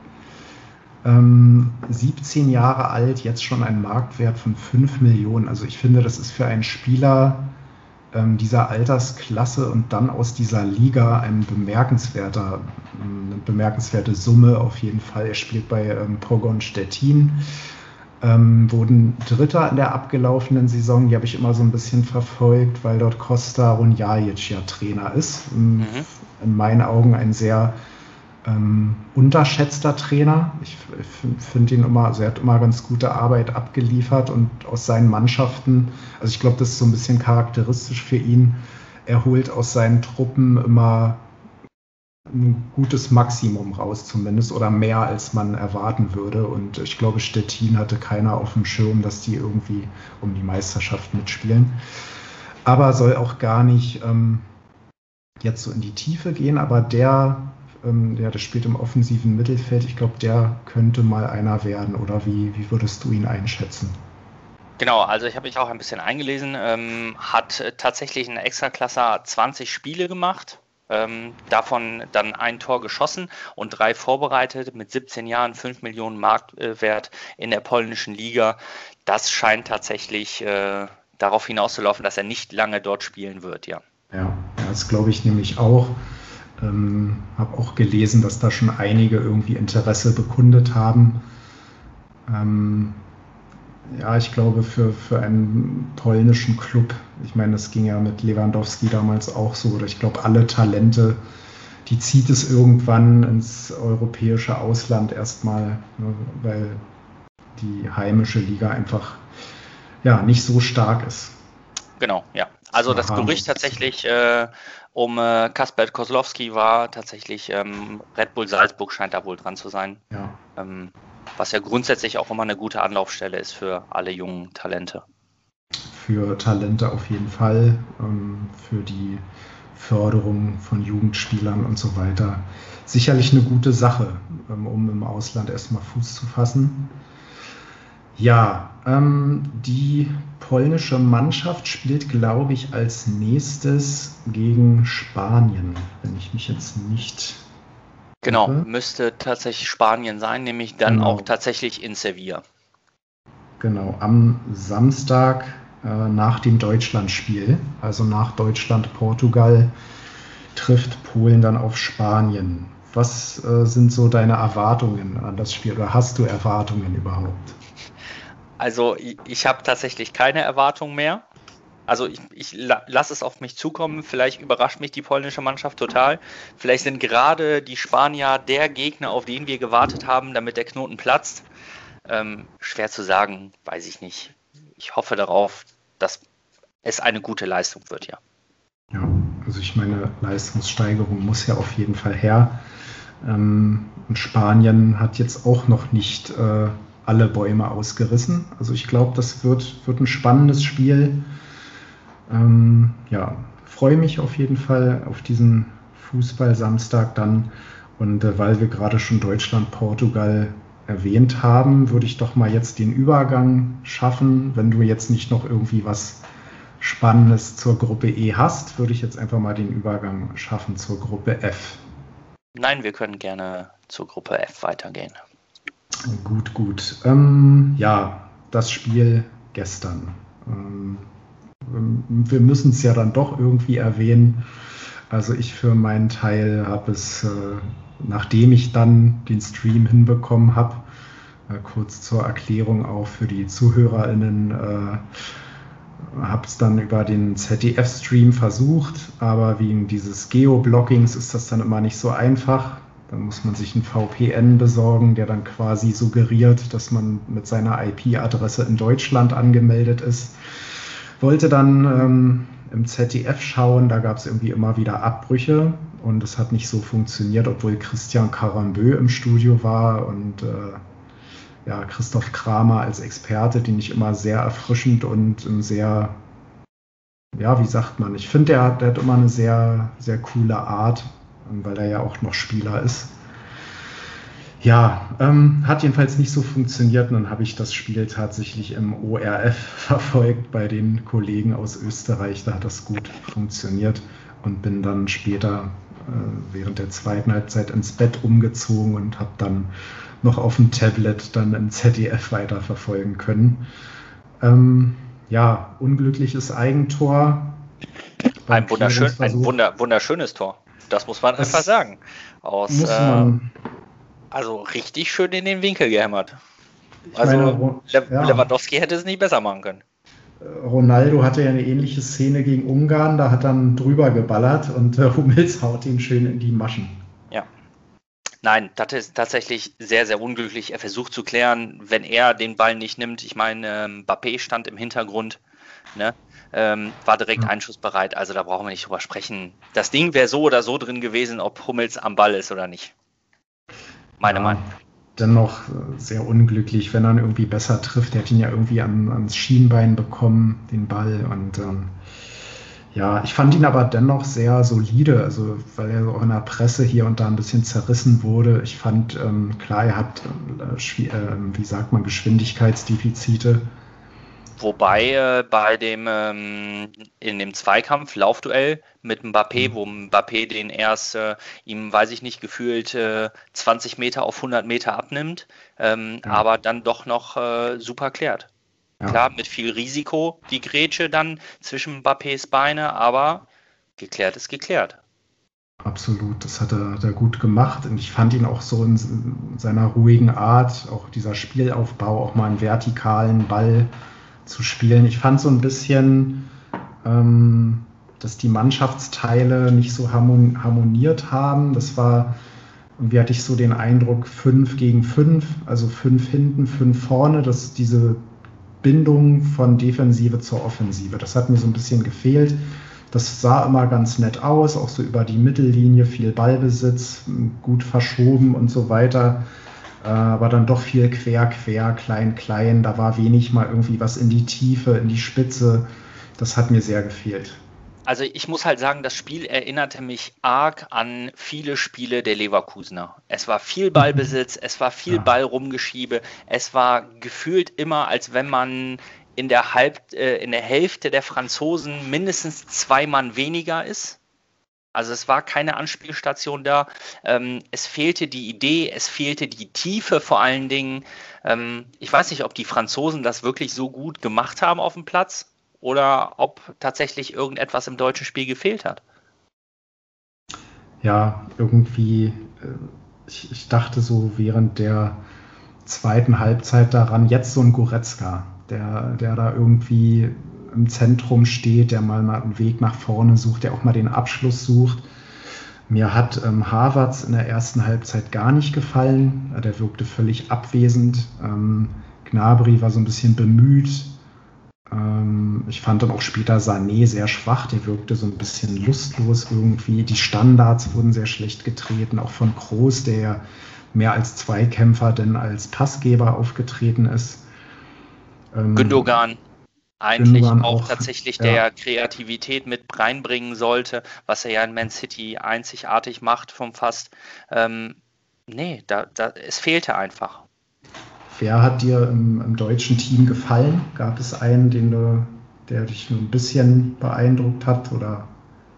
Ähm, siebzehn Jahre alt, jetzt schon ein Marktwert von fünf Millionen. Also ich finde, das ist für einen Spieler ähm, dieser Altersklasse und dann aus dieser Liga ein bemerkenswerter, eine bemerkenswerte Summe auf jeden Fall. Er spielt bei ähm, Pogoń Szczecin, ähm, wurden Dritter in der abgelaufenen Saison. Die habe ich immer so ein bisschen verfolgt, weil dort Kosta Runjajic ja Trainer ist. Mhm. In meinen Augen ein sehr Ähm, unterschätzter Trainer. Ich finde ihn immer, also er hat immer ganz gute Arbeit abgeliefert und aus seinen Mannschaften, also ich glaube, das ist so ein bisschen charakteristisch für ihn, er holt aus seinen Truppen immer ein gutes Maximum raus zumindest oder mehr als man erwarten würde und ich glaube, Stettin hatte keiner auf dem Schirm, dass die irgendwie um die Meisterschaft mitspielen. Aber soll auch gar nicht ähm, jetzt so in die Tiefe gehen, aber der Ja, der spielt im offensiven Mittelfeld. Ich glaube, der könnte mal einer werden. Oder wie, wie würdest du ihn einschätzen? Genau, also ich habe mich auch ein bisschen eingelesen. Ähm, hat tatsächlich in Extraklasse zwanzig Spiele gemacht. Ähm, davon dann ein Tor geschossen und drei vorbereitet. Mit siebzehn Jahren, fünf Millionen Marktwert in der polnischen Liga. Das scheint tatsächlich äh, darauf hinauszulaufen, dass er nicht lange dort spielen wird. Ja, ja das glaube ich nämlich auch. Ähm, habe auch gelesen, dass da schon einige irgendwie Interesse bekundet haben. Ähm, ja, ich glaube, für, für einen polnischen Club, ich meine, das ging ja mit Lewandowski damals auch so, oder ich glaube, alle Talente, die zieht es irgendwann ins europäische Ausland erstmal, ne, weil die heimische Liga einfach ja, nicht so stark ist. Genau, ja. Also das Gerücht tatsächlich äh, um äh, Kaspar Kozlowski war tatsächlich ähm, Red Bull Salzburg scheint da wohl dran zu sein. Ja. Ähm, was ja grundsätzlich auch immer eine gute Anlaufstelle ist für alle jungen Talente. Für Talente auf jeden Fall, ähm, für die Förderung von Jugendspielern und so weiter. Sicherlich eine gute Sache, ähm, um im Ausland erstmal Fuß zu fassen. Ja, ähm, die polnische Mannschaft spielt, glaube ich, als nächstes gegen Spanien, wenn ich mich jetzt nicht... Genau, irre. Müsste tatsächlich Spanien sein, nämlich dann genau. Auch tatsächlich in Sevilla. Genau, am Samstag äh, nach dem Deutschlandspiel, also nach Deutschland-Portugal, trifft Polen dann auf Spanien. Was äh, sind so deine Erwartungen an das Spiel oder hast du Erwartungen überhaupt? Also ich, ich habe tatsächlich keine Erwartung mehr. Also ich, ich la, lasse es auf mich zukommen. Vielleicht überrascht mich die polnische Mannschaft total. Vielleicht sind gerade die Spanier der Gegner, auf den wir gewartet haben, damit der Knoten platzt. Ähm, schwer zu sagen, weiß ich nicht. ich hoffe darauf, dass es eine gute Leistung wird, ja. Ja, also ich meine, Leistungssteigerung muss ja auf jeden Fall her. Ähm, und Spanien hat jetzt auch noch nicht äh, alle Bäume ausgerissen. Also ich glaube, das wird, wird ein spannendes Spiel. Ähm, ja, freue mich auf jeden Fall auf diesen Fußball-Samstag dann. Und äh, weil wir gerade schon Deutschland, Portugal erwähnt haben, würde ich doch mal jetzt den Übergang schaffen. Wenn du jetzt nicht noch irgendwie was Spannendes zur Gruppe E hast, würde ich jetzt einfach mal den Übergang schaffen zur Gruppe F. Nein, wir können gerne zur Gruppe F weitergehen. Gut, gut. Ähm, ja, das Spiel gestern. Ähm, wir müssen es ja dann doch irgendwie erwähnen. Also ich für meinen Teil habe es, äh, nachdem ich dann den Stream hinbekommen habe, äh, kurz zur Erklärung auch für die ZuhörerInnen, äh, habe es dann über den Z D F-Stream versucht, aber wegen dieses Geoblockings ist das dann immer nicht so einfach. Dann muss man sich einen V P N besorgen, der dann quasi suggeriert, dass man mit seiner I P-Adresse in Deutschland angemeldet ist. Wollte dann ähm, im Z D F schauen, da gab es irgendwie immer wieder Abbrüche und es hat nicht so funktioniert, obwohl Christian Carambeu im Studio war und äh, ja, Christoph Kramer als Experte, den ich immer sehr erfrischend und sehr, ja, wie sagt man, ich finde, der, der hat immer eine sehr, sehr coole Art, weil er ja auch noch Spieler ist. Ja, ähm, hat jedenfalls nicht so funktioniert und dann habe ich das Spiel tatsächlich im O R F verfolgt bei den Kollegen aus Österreich, da hat das gut funktioniert und bin dann später äh, während der zweiten Halbzeit ins Bett umgezogen und habe dann noch auf dem Tablet dann im Z D F weiterverfolgen können. Ähm, ja, unglückliches Eigentor. Ein, wunderschön, ein wunder, wunderschönes Tor. Das muss man das einfach sagen. Aus, muss man, äh, also richtig schön in den Winkel gehämmert. Ich Also meine, Le ja. Lewandowski hätte es nicht besser machen können. Ronaldo hatte ja eine ähnliche Szene gegen Ungarn, da hat dann drüber geballert und äh, Hummels haut ihn schön in die Maschen. Ja. Nein, das ist tatsächlich sehr, sehr unglücklich. Er versucht zu klären, wenn er den Ball nicht nimmt. Ich meine, Mbappé stand im Hintergrund, ne? ähm, war direkt Ja. einschussbereit. Also da brauchen wir nicht drüber sprechen. Das Ding wäre so oder so drin gewesen, ob Hummels am Ball ist oder nicht. Meine Ja, Meinung. Dennoch sehr unglücklich, wenn er ihn irgendwie besser trifft. Der hat ihn ja irgendwie an, ans Schienbein bekommen, den Ball. Und ähm, ja, ich fand ihn aber dennoch sehr solide, also weil er auch in der Presse hier und da ein bisschen zerrissen wurde. Ich fand, ähm, klar, er hat, äh, äh, wie sagt man, Geschwindigkeitsdefizite. Wobei äh, bei dem ähm, in dem Zweikampf, Laufduell mit Mbappé, wo Mbappé den erst äh, ihm, weiß ich nicht, gefühlt äh, zwanzig Meter auf hundert Meter abnimmt, ähm, Ja. aber dann doch noch äh, super klärt. Ja. Klar, mit viel Risiko die Grätsche dann zwischen Mbappés Beine, aber geklärt ist geklärt. Absolut, das hat er, hat er gut gemacht und ich fand ihn auch so in seiner ruhigen Art, auch dieser Spielaufbau, auch mal einen vertikalen Ball zu spielen. Ich fand so ein bisschen, ähm, dass die Mannschaftsteile nicht so harmon harmoniert haben. Das war, irgendwie hatte ich so den Eindruck, fünf gegen fünf, also fünf hinten, fünf vorne, dass diese Bindung von Defensive zur Offensive, das hat mir so ein bisschen gefehlt. Das sah immer ganz nett aus, auch so über die Mittellinie, viel Ballbesitz, gut verschoben und so weiter. Aber dann doch viel quer, quer, klein, klein. Da war wenig mal irgendwie was in die Tiefe, in die Spitze. Das hat mir sehr gefehlt. Also ich muss halt sagen, das Spiel erinnerte mich arg an viele Spiele der Leverkusener. Es war viel Ballbesitz, es war viel Ja. Ballrumgeschiebe, es war gefühlt immer, als wenn man in der, Halb, äh, in der Hälfte der Franzosen mindestens zwei Mann weniger ist. Also es war keine Anspielstation da. Ähm, es fehlte die Idee, es fehlte die Tiefe vor allen Dingen. Ähm, ich weiß nicht, ob die Franzosen das wirklich so gut gemacht haben auf dem Platz oder ob tatsächlich irgendetwas im deutschen Spiel gefehlt hat. Ja, irgendwie, äh, ich, ich dachte so während der zweiten Halbzeit daran, jetzt so ein Goretzka, der, der da irgendwie im Zentrum steht, der mal, mal einen Weg nach vorne sucht, der auch mal den Abschluss sucht. Mir hat ähm, Havertz in der ersten Halbzeit gar nicht gefallen. Der wirkte völlig abwesend. Ähm, Gnabry war so ein bisschen bemüht. Ähm, ich fand dann auch später Sané sehr schwach, der wirkte so ein bisschen lustlos irgendwie. Die Standards wurden sehr schlecht getreten, auch von Kroos, der ja mehr als Zweikämpfer denn als Passgeber aufgetreten ist. Ähm, Gündogan eigentlich Gündogan auch auch, tatsächlich, der ja, ja Kreativität mit reinbringen sollte, was er ja in Man City einzigartig macht vom Fast. Ähm, nee, da, da, es fehlte einfach. wer hat dir im, im deutschen Team gefallen? Gab es einen, den du, der dich nur ein bisschen beeindruckt hat? Oder?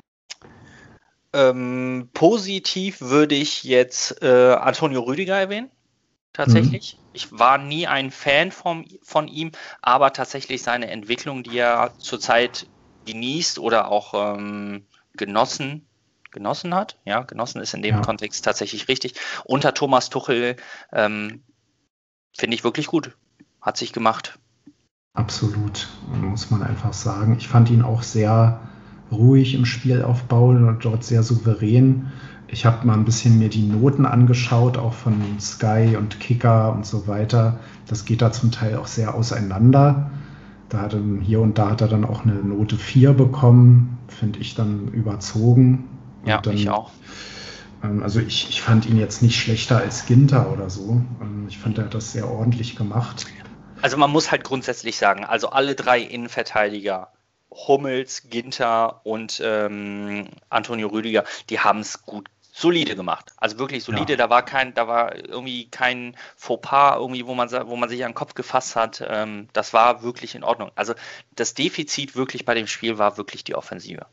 Ähm, positiv würde ich jetzt äh, Antonio Rüdiger erwähnen, Hm? tatsächlich. Ich war nie ein Fan vom, von ihm, aber tatsächlich seine Entwicklung, die er zurzeit genießt oder auch ähm, genossen, genossen hat, ja, genossen ist in dem Ja, Kontext tatsächlich richtig, unter Thomas Tuchel ähm, finde ich wirklich gut. Hat sich gemacht. absolut, muss man einfach sagen. Ich fand ihn auch sehr ruhig im Spielaufbau und dort sehr souverän. Ich habe mal ein bisschen mir die Noten angeschaut, auch von Sky und Kicker und so weiter. Das geht da zum Teil auch sehr auseinander. Da hat er, hier und da hat er dann auch eine Note vier bekommen, finde ich dann überzogen. Ja, Und ich dann, auch. ähm, also ich, ich fand ihn jetzt nicht schlechter als Ginter oder so. Ähm, ich fand, er hat das sehr ordentlich gemacht. Also man muss halt grundsätzlich sagen, also alle drei Innenverteidiger, Hummels, Ginter und ähm, Antonio Rüdiger, die haben es gut solide gemacht. Also wirklich Ja, solide, da war kein, da war irgendwie kein Fauxpas irgendwie, wo man, wo man sich an den Kopf gefasst hat. Ähm, das war wirklich in Ordnung. Also das Defizit wirklich bei dem Spiel war wirklich die Offensive.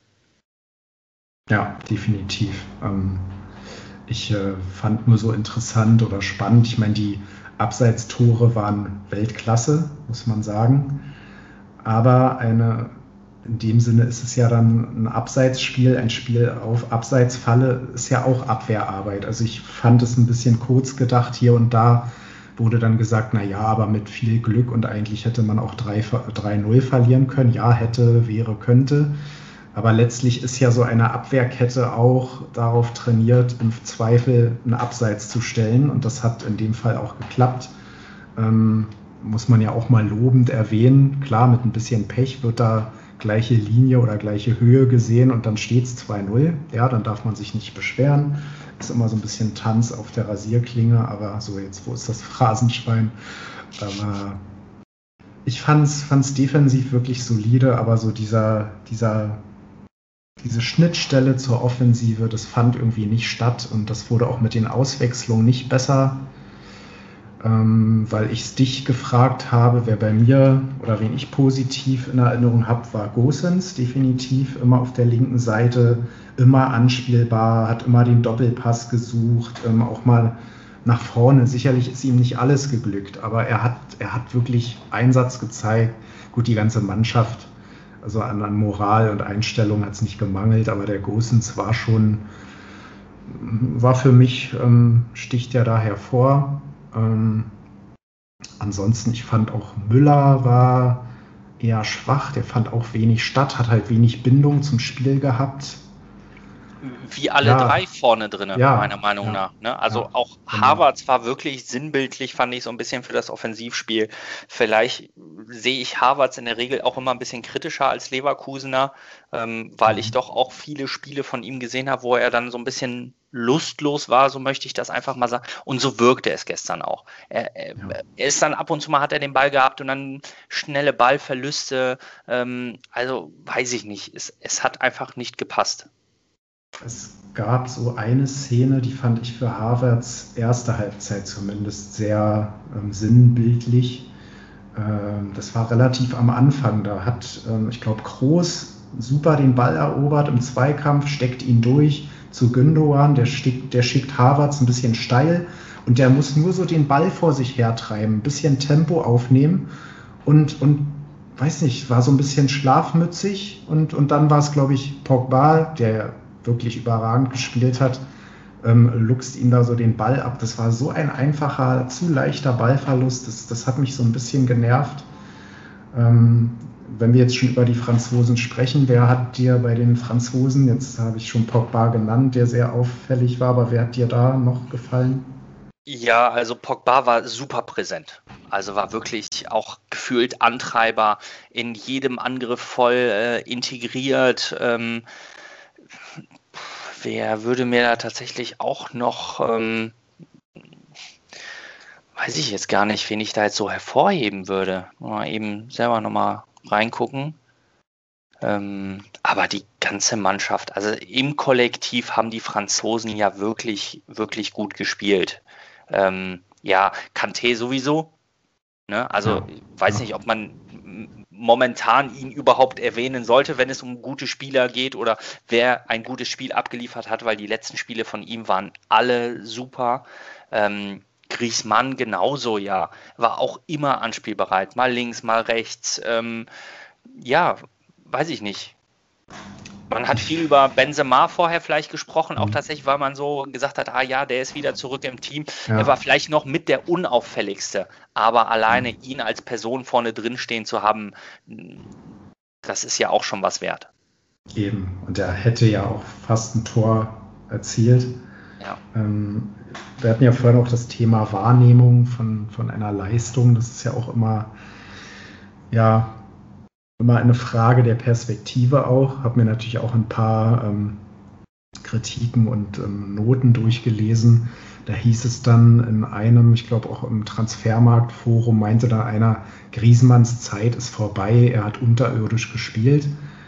ja, definitiv. Ähm, ich äh, fand nur so interessant oder spannend. Ich meine, die Abseitstore waren Weltklasse, muss man sagen. Aber eine, in dem Sinne ist es ja dann ein Abseitsspiel, ein Spiel auf Abseitsfalle ist ja auch Abwehrarbeit. Also ich fand es ein bisschen kurz gedacht. Hier und da wurde dann gesagt, na ja, aber mit viel Glück und eigentlich hätte man auch drei null verlieren können. Ja, hätte, wäre, könnte. Aber letztlich ist ja so eine Abwehrkette auch darauf trainiert, im Zweifel einen Abseits zu stellen. Und das hat in dem Fall auch geklappt. Ähm, muss man ja auch mal lobend erwähnen. Klar, mit ein bisschen Pech wird da gleiche Linie oder gleiche Höhe gesehen und dann steht es zwei null. Ja, dann darf man sich nicht beschweren. Ist immer so ein bisschen Tanz auf der Rasierklinge, aber so jetzt, wo ist das Phrasenschwein? Aber ich fand es defensiv wirklich solide, aber so dieser, dieser, diese Schnittstelle zur Offensive, das fand irgendwie nicht statt und das wurde auch mit den Auswechslungen nicht besser. Ähm, weil ich es dich gefragt habe, wer bei mir oder wen ich positiv in Erinnerung habe, war Gosens, definitiv immer auf der linken Seite, immer anspielbar, hat immer den Doppelpass gesucht, ähm, auch mal nach vorne. Sicherlich ist ihm nicht alles geglückt, aber er hat, er hat wirklich Einsatz gezeigt. Gut, die ganze Mannschaft, also an, an Moral und Einstellung hat es nicht gemangelt, aber der Gosens war schon, war für mich, ähm, sticht er da hervor. Ähm, ansonsten, ich fand auch Müller war eher schwach, der fand auch wenig statt, hat halt wenig Bindung zum Spiel gehabt. Wie alle Ja, drei vorne drin, ja, meiner Meinung ja, nach. Ne? Also ja, auch genau. Havertz war wirklich sinnbildlich, fand ich so ein bisschen für das Offensivspiel. Vielleicht sehe ich Havertz in der Regel auch immer ein bisschen kritischer als Leverkusener, ähm, weil ich doch auch viele Spiele von ihm gesehen habe, wo er dann so ein bisschen lustlos war, so möchte ich das einfach mal sagen. Und so wirkte es gestern auch. Er, er, Ja. er ist dann ab und zu mal, hat er den Ball gehabt und dann schnelle Ballverluste. Ähm, also weiß ich nicht. Es, es hat einfach nicht gepasst. Es gab so eine Szene, die fand ich für Havertz erste Halbzeit zumindest sehr ähm, sinnbildlich. Ähm, das war relativ am Anfang. Da hat, ähm, ich glaube, Kroos super den Ball erobert im Zweikampf, steckt ihn durch zu Gündogan, der schickt, der schickt Havertz ein bisschen steil und der muss nur so den Ball vor sich hertreiben, ein bisschen Tempo aufnehmen und, und weiß nicht, war so ein bisschen schlafmützig und, und dann war es, glaube ich, Pogba, der wirklich überragend gespielt hat, ähm, luchst ihm da so den Ball ab. Das war so ein einfacher, zu leichter Ballverlust. Das, das hat mich so ein bisschen genervt. Ähm, wenn wir jetzt schon über die Franzosen sprechen, wer hat dir bei den Franzosen, jetzt habe ich schon Pogba genannt, der sehr auffällig war, aber wer hat dir da noch gefallen? Ja, also Pogba war super präsent. Also war wirklich auch gefühlt Antreiber, in jedem Angriff voll äh, integriert. Ähm, wer würde mir da tatsächlich auch noch, ähm, weiß ich jetzt gar nicht, wen ich da jetzt so hervorheben würde. Mal eben selber nochmal reingucken. Ähm, aber die ganze Mannschaft, also im Kollektiv haben die Franzosen ja wirklich, wirklich gut gespielt. Ähm, ja, Kanté sowieso. Ne? Also Ja, ich weiß ja. nicht, ob man m- momentan ihn überhaupt erwähnen sollte, wenn es um gute Spieler geht oder wer ein gutes Spiel abgeliefert hat, weil die letzten Spiele von ihm waren alle super. Ähm, Griezmann genauso, ja, war auch immer anspielbereit, mal links, mal rechts. Ähm, ja, weiß ich nicht. Man hat viel Ich, über Benzema vorher vielleicht gesprochen, auch hm, tatsächlich, weil man so gesagt hat, ah ja, der ist wieder zurück im Team. Er war ja, vielleicht noch mit der unauffälligste, aber alleine hm, ihn als Person vorne drin stehen zu haben, das ist ja auch schon was wert. eben. Und er hätte ja auch fast ein Tor erzielt. Ja, Ähm, wir hatten ja vorhin auch das Thema Wahrnehmung von, von einer Leistung. Das ist ja auch immer, ja, immer eine Frage der Perspektive auch. Habe mir natürlich auch ein paar ähm, Kritiken und ähm, Noten durchgelesen. Da hieß es dann in einem, ich glaube auch im Transfermarktforum, meinte da einer, Griezmanns Zeit ist vorbei, er hat unterirdisch gespielt.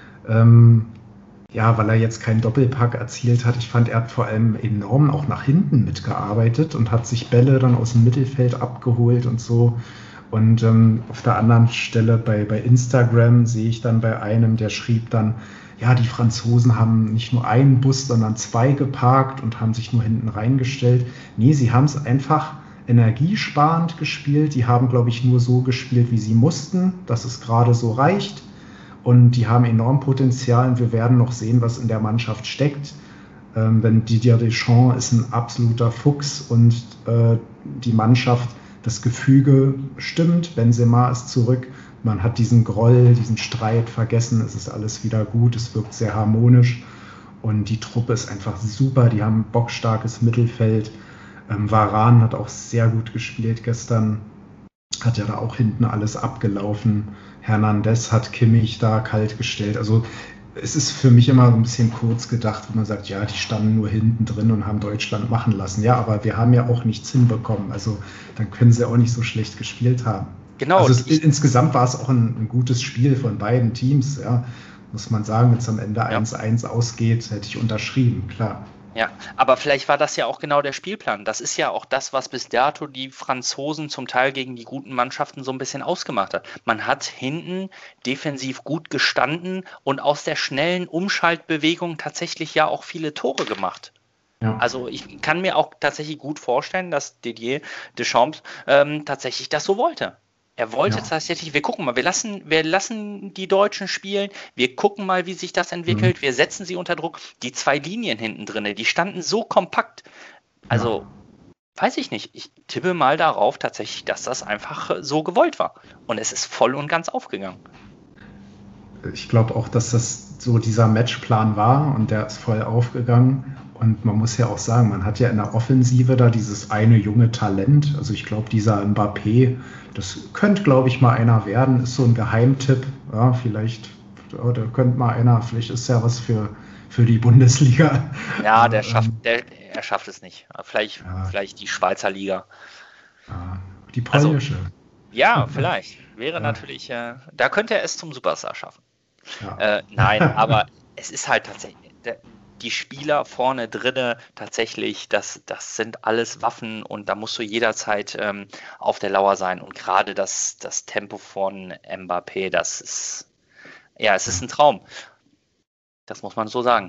Ähm, ja, weil er jetzt keinen Doppelpack erzielt hat. Ich fand, er hat vor allem enorm auch nach hinten mitgearbeitet und hat sich Bälle dann aus dem Mittelfeld abgeholt und so. Und ähm, auf der anderen Stelle bei, bei Instagram sehe ich dann bei einem, der schrieb dann, ja, die Franzosen haben nicht nur einen Bus, sondern zwei geparkt und haben sich nur hinten reingestellt. Nee, sie haben es einfach energiesparend gespielt. Die haben, glaube ich, nur so gespielt, wie sie mussten, dass es gerade so reicht. Und die haben enorm Potenzial und wir werden noch sehen, was in der Mannschaft steckt. Ähm, wenn Didier Deschamps ist ein absoluter Fuchs und äh, die Mannschaft, das Gefüge stimmt, Benzema ist zurück, man hat diesen Groll, diesen Streit vergessen, es ist alles wieder gut, es wirkt sehr harmonisch und die Truppe ist einfach super, die haben ein bockstarkes Mittelfeld. Ähm, Varane hat auch sehr gut gespielt gestern, hat ja da auch hinten alles abgelaufen. Hernandez hat Kimmich da kalt gestellt. Also es ist für mich immer so ein bisschen kurz gedacht, wenn man sagt, ja, die standen nur hinten drin und haben Deutschland machen lassen. Ja, aber wir haben ja auch nichts hinbekommen. Also dann können sie auch nicht so schlecht gespielt haben. genau. Also Und es, ich, insgesamt war es auch ein, ein gutes Spiel von beiden Teams. Ja, muss man sagen, wenn es am Ende ja. eins eins ausgeht, hätte ich unterschrieben, klar. Ja, aber vielleicht war das ja auch genau der Spielplan. Das ist ja auch das, was bis dato die Franzosen zum Teil gegen die guten Mannschaften so ein bisschen ausgemacht hat. Man hat hinten defensiv gut gestanden und aus der schnellen Umschaltbewegung tatsächlich ja auch viele Tore gemacht. Ja. Also ich kann mir auch tatsächlich gut vorstellen, dass Didier Deschamps ähm, tatsächlich das so wollte. Er wollte Ja. tatsächlich, wir gucken mal, wir lassen, wir lassen die Deutschen spielen, wir gucken mal, wie sich das entwickelt, Mhm. wir setzen sie unter Druck. Die zwei Linien hinten drin, die standen so kompakt. Also, Ja. weiß ich nicht. Ich tippe mal darauf tatsächlich, dass das einfach so gewollt war. Und es ist voll und ganz aufgegangen. Ich glaube auch, dass das so dieser Matchplan war und der ist voll aufgegangen. Und man muss ja auch sagen, man hat ja in der Offensive da dieses eine junge Talent. Also ich glaube, dieser Mbappé, das könnte, glaube ich, mal einer werden. Ist so ein Geheimtipp. Ja, vielleicht, ja, da könnte mal einer, vielleicht ist ja was für, für die Bundesliga. Ja, der Ähm, schafft, der, er schafft es nicht. Vielleicht, Ja. vielleicht die Schweizer Liga. ja, die Also, polnische. Ja, vielleicht. Wäre Ja. natürlich, äh, da könnte er es zum Superstar schaffen. Ja. Äh, nein, aber es ist halt tatsächlich, der, die Spieler vorne drinne tatsächlich, das, das sind alles Waffen und da musst du jederzeit ähm, auf der Lauer sein. Und gerade das, das Tempo von Mbappé, das ist, ja, es ist ein Traum. Das muss man so sagen.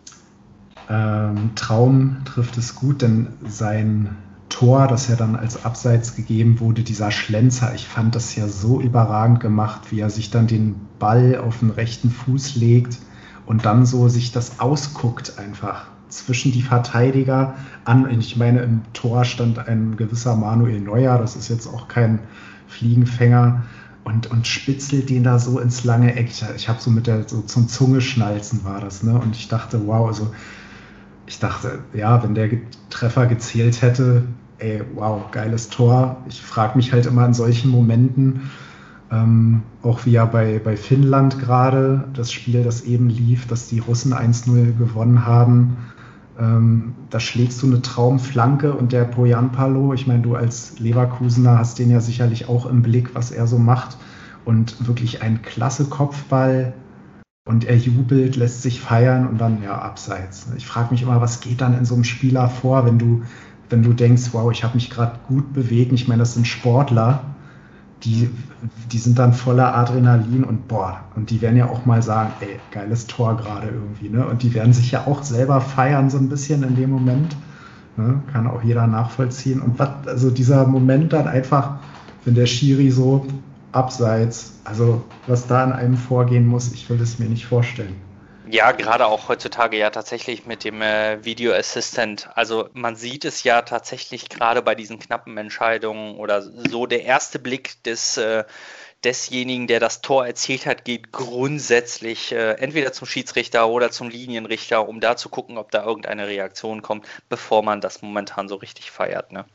Ähm, Traum trifft es gut, denn sein Tor, das ja dann als Abseits gegeben wurde, dieser Schlenzer, ich fand das ja so überragend gemacht, wie er sich dann den Ball auf den rechten Fuß legt und dann so sich das ausguckt einfach zwischen die Verteidiger an. Ich meine, im Tor stand ein gewisser Manuel Neuer, das ist jetzt auch kein Fliegenfänger, und, und spitzelt den da so ins lange Eck. Ich, ich habe so mit der, so zum Zungeschnalzen war das, ne? Und ich dachte, wow, also ich dachte, ja, wenn der Treffer gezählt hätte, ey, wow, geiles Tor. Ich frage mich halt immer in solchen Momenten, ähm, auch wie ja bei, bei Finnland gerade, das Spiel, das eben lief, dass die Russen eins null gewonnen haben. Ähm, da schlägst du eine Traumflanke und der Poyanpalo, ich meine, du als Leverkusener hast den ja sicherlich auch im Blick, was er so macht. Und wirklich ein klasse Kopfball und er jubelt, lässt sich feiern und dann, ja, abseits. Ich frage mich immer, was geht dann in so einem Spieler vor, wenn du, wenn du denkst, wow, ich habe mich gerade gut bewegt. Ich meine, das sind Sportler, die, die sind dann voller Adrenalin und boah, und die werden ja auch mal sagen, ey, geiles Tor gerade irgendwie, ne? Und die werden sich ja auch selber feiern so ein bisschen in dem Moment, ne? Kann auch jeder nachvollziehen. Und was, also dieser Moment dann einfach, wenn der Schiri so abseits, also was da in einem vorgehen muss, ich will es mir nicht vorstellen. Ja, gerade auch heutzutage ja tatsächlich mit dem äh, Video Assistant. Also man sieht es ja tatsächlich gerade bei diesen knappen Entscheidungen oder so. Der erste Blick des äh, desjenigen, der das Tor erzielt hat, geht grundsätzlich äh, entweder zum Schiedsrichter oder zum Linienrichter, um da zu gucken, ob da irgendeine Reaktion kommt, bevor man das momentan so richtig feiert, ne?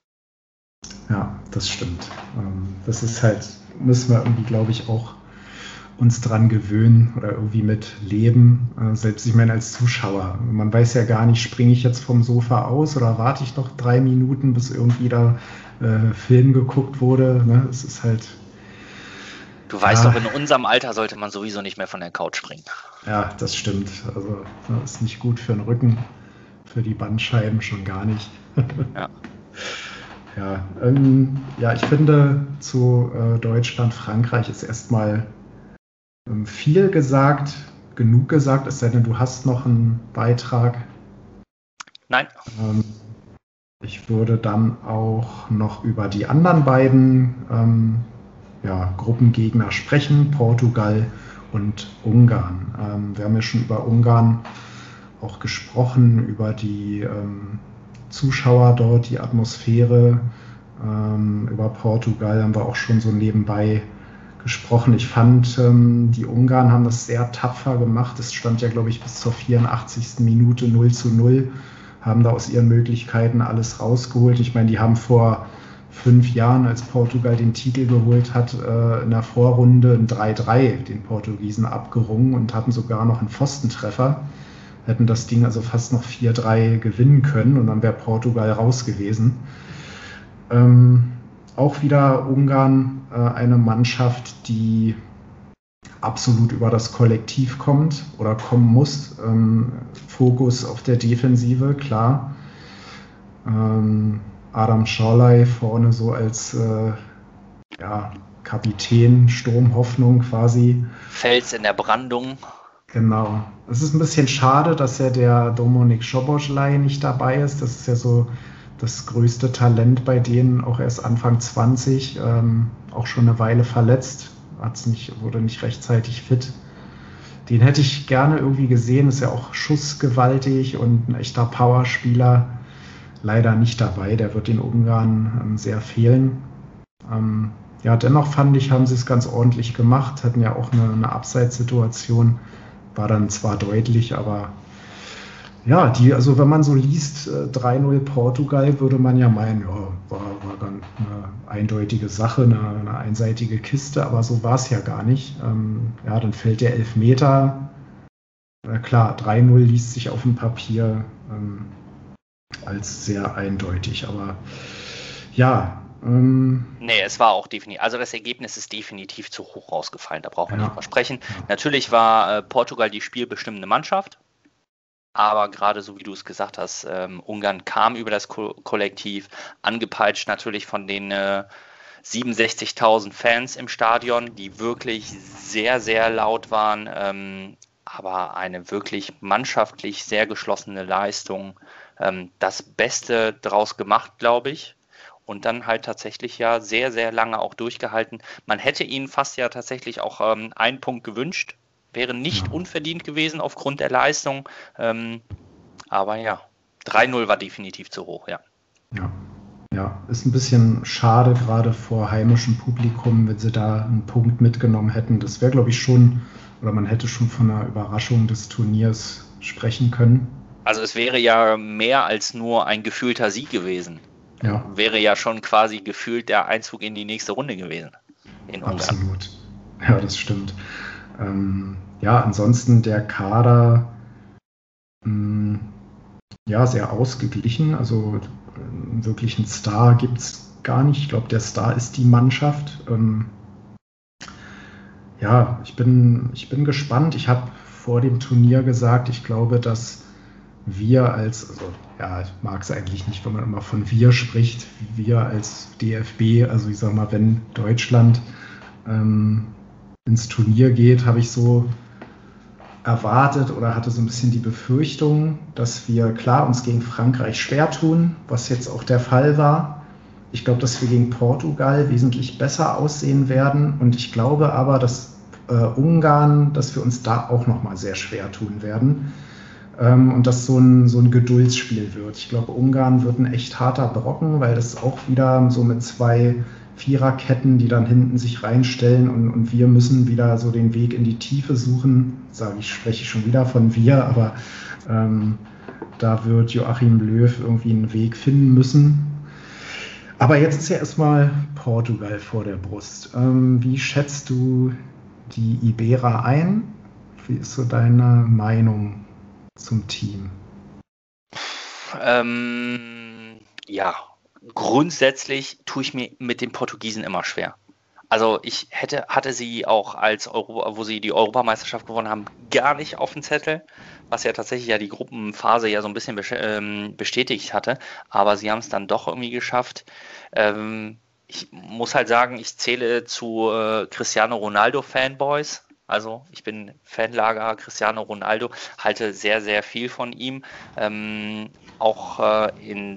Ja, das stimmt. Ähm, das ist halt, müssen wir irgendwie, glaube ich, auch uns dran gewöhnen oder irgendwie mit leben. Äh, selbst, ich meine, als Zuschauer, man weiß ja gar nicht, springe ich jetzt vom Sofa aus oder warte ich noch drei Minuten, bis irgendwie da äh, Film geguckt wurde. Ne? Es ist halt... Du weißt ja, doch, in unserem Alter sollte man sowieso nicht mehr von der Couch springen. Ja, das stimmt. Also das ist nicht gut für den Rücken, für die Bandscheiben schon gar nicht. Ja. Ja, ähm, ja, ich finde, zu äh, Deutschland, Frankreich ist erstmal ähm, viel gesagt, genug gesagt, es sei denn, du hast noch einen Beitrag. Nein. Ähm, ich würde dann auch noch über die anderen beiden ähm, ja, Gruppengegner sprechen, Portugal und Ungarn. Ähm, wir haben ja schon über Ungarn auch gesprochen, über die ähm, Zuschauer dort, die Atmosphäre. Ähm, über Portugal haben wir auch schon so nebenbei gesprochen. Ich fand, ähm, die Ungarn haben das sehr tapfer gemacht. Es stand ja, glaube ich, bis zur vierundachtzigsten Minute null zu null, haben da aus ihren Möglichkeiten alles rausgeholt. Ich meine, die haben vor fünf Jahren, als Portugal den Titel geholt hat, äh, in der Vorrunde ein drei drei den Portugiesen abgerungen und hatten sogar noch einen Pfostentreffer. Hätten das Ding also fast noch vier drei gewinnen können und dann wäre Portugal raus gewesen. Ähm, auch wieder Ungarn, äh, eine Mannschaft, die absolut über das Kollektiv kommt oder kommen muss. Ähm, Fokus auf der Defensive, klar. Ähm, Adam Szalai vorne so als äh, ja, Kapitän, Sturmhoffnung quasi. Fels in der Brandung. Genau. Es ist ein bisschen schade, dass ja der Dominik Szoboszlai nicht dabei ist. Das ist ja so das größte Talent bei denen, auch erst Anfang zwanzig, ähm, auch schon eine Weile verletzt, hat's nicht, wurde nicht rechtzeitig fit. Den hätte ich gerne irgendwie gesehen, ist ja auch schussgewaltig und ein echter Powerspieler. Leider nicht dabei, der wird den Ungarn ähm, sehr fehlen. Ähm, ja, dennoch fand ich, haben sie es ganz ordentlich gemacht, hatten ja auch eine, eine Abseitssituation. War dann zwar deutlich, aber ja, die, also wenn man so liest, drei null Portugal, würde man ja meinen, ja, war, war dann eine eindeutige Sache, eine, eine einseitige Kiste, aber so war es ja gar nicht. Ähm, ja, dann fällt der Elfmeter. Na klar, drei null liest sich auf dem Papier ähm, als sehr eindeutig, aber ja, Ähm, nee, es war auch definitiv, also das Ergebnis ist definitiv zu hoch rausgefallen, da braucht man ja nicht mal sprechen. Ja. Natürlich war äh, Portugal die spielbestimmende Mannschaft, aber gerade so wie du es gesagt hast, ähm, Ungarn kam über das Ko- Kollektiv, angepeitscht natürlich von den äh, siebenundsechzigtausend Fans im Stadion, die wirklich sehr, sehr laut waren, ähm, aber eine wirklich mannschaftlich sehr geschlossene Leistung, ähm, das Beste draus gemacht, glaube ich. Und dann halt tatsächlich ja sehr, sehr lange auch durchgehalten. Man hätte ihnen fast ja tatsächlich auch ähm, einen Punkt gewünscht. Wäre nicht ja. unverdient gewesen aufgrund der Leistung. Ähm, aber ja, drei null war definitiv zu hoch, ja. Ja. Ja, ist ein bisschen schade, gerade vor heimischem Publikum, wenn sie da einen Punkt mitgenommen hätten. Das wäre, glaube ich, schon, oder man hätte schon von einer Überraschung des Turniers sprechen können. Also es wäre ja mehr als nur ein gefühlter Sieg gewesen. Ja. Wäre ja schon quasi gefühlt der Einzug in die nächste Runde gewesen in Ungarn. Absolut. Ja, das stimmt. Ähm, ja, ansonsten der Kader mh, ja, sehr ausgeglichen. Also äh, wirklich einen Star gibt es gar nicht. Ich glaube, der Star ist die Mannschaft. Ähm, ja, ich bin, ich bin gespannt. Ich habe vor dem Turnier gesagt, ich glaube, dass wir als, also ja, ich mag es eigentlich nicht, wenn man immer von wir spricht, wir als D F B, also ich sag mal, wenn Deutschland ähm, ins Turnier geht, habe ich so erwartet oder hatte so ein bisschen die Befürchtung, dass wir klar uns gegen Frankreich schwer tun, was jetzt auch der Fall war. Ich glaube, dass wir gegen Portugal wesentlich besser aussehen werden und ich glaube aber, dass äh, Ungarn, dass wir uns da auch nochmal sehr schwer tun werden ähm, und dass so ein, so ein Geduldsspiel wird. Ich glaube, Ungarn wird ein echt harter Brocken, weil das auch wieder so mit zwei Viererketten, die dann hinten sich reinstellen und, und wir müssen wieder so den Weg in die Tiefe suchen. Sage ich, spreche schon wieder von wir, aber ähm, da wird Joachim Löw irgendwie einen Weg finden müssen. Aber jetzt ist ja erstmal Portugal vor der Brust. Ähm, wie schätzt du die Iberer ein? Wie ist so deine Meinung zum Team? Ähm, ja, grundsätzlich tue ich mir mit den Portugiesen immer schwer. Also ich hätte, hatte sie auch als Europa, wo sie die Europameisterschaft gewonnen haben, gar nicht auf dem Zettel, was ja tatsächlich ja die Gruppenphase ja so ein bisschen bestätigt hatte, aber sie haben es dann doch irgendwie geschafft. Ähm, ich muss halt sagen, ich zähle zu äh, Cristiano Ronaldo Fanboys. Also ich bin Fanlager Cristiano Ronaldo, halte sehr, sehr viel von ihm. Ähm, auch äh, in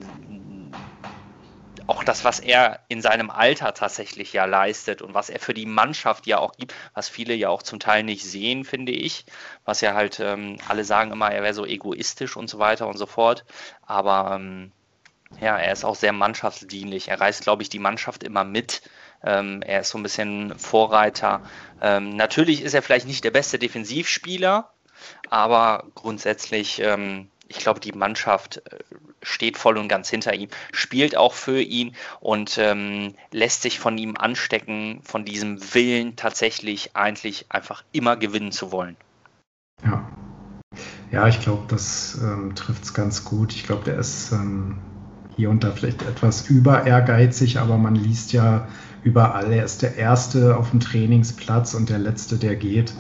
Auch das, was er in seinem Alter tatsächlich ja leistet und was er für die Mannschaft ja auch gibt, was viele ja auch zum Teil nicht sehen, finde ich. Was ja halt, ähm, alle sagen immer, er wäre so egoistisch und so weiter und so fort. Aber ähm, ja, er ist auch sehr mannschaftsdienlich. Er reißt, glaube ich, die Mannschaft immer mit. Ähm, er ist so ein bisschen Vorreiter. Ähm, natürlich ist er vielleicht nicht der beste Defensivspieler, aber grundsätzlich, ähm, ich glaube, die Mannschaft äh, steht voll und ganz hinter ihm, spielt auch für ihn und ähm, lässt sich von ihm anstecken, von diesem Willen tatsächlich eigentlich einfach immer gewinnen zu wollen. Ja, ja ich glaube, das ähm, trifft es ganz gut. Ich glaube, der ist ähm, hier und da vielleicht etwas über ehrgeizig, aber man liest ja überall, er ist der Erste auf dem Trainingsplatz und der Letzte, der geht.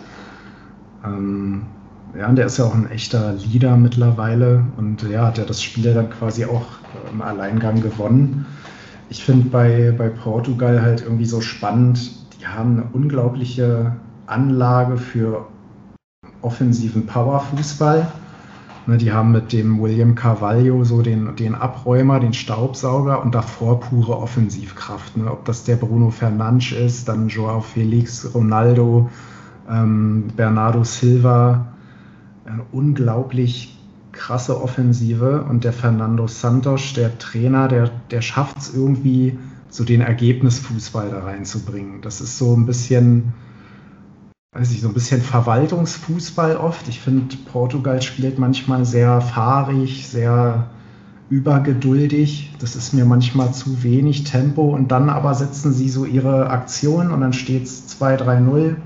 Ähm, Ja, und der ist ja auch ein echter Leader mittlerweile und ja, hat ja das Spiel dann quasi auch im Alleingang gewonnen. Ich finde bei, bei Portugal halt irgendwie so spannend, die haben eine unglaubliche Anlage für offensiven Powerfußball. Ne, die haben mit dem William Carvalho so den, den Abräumer, den Staubsauger und davor pure Offensivkraft. Ne? Ob das der Bruno Fernandes ist, dann Joao Felix, Ronaldo, ähm, Bernardo Silva, eine unglaublich krasse Offensive und der Fernando Santos, der Trainer, der, der schafft es irgendwie, so den Ergebnisfußball da reinzubringen. Das ist so ein bisschen, weiß ich, so ein bisschen Verwaltungsfußball oft. Ich finde, Portugal spielt manchmal sehr fahrig, sehr übergeduldig. Das ist mir manchmal zu wenig Tempo und dann aber setzen sie so ihre Aktion und dann steht es zwei drei null.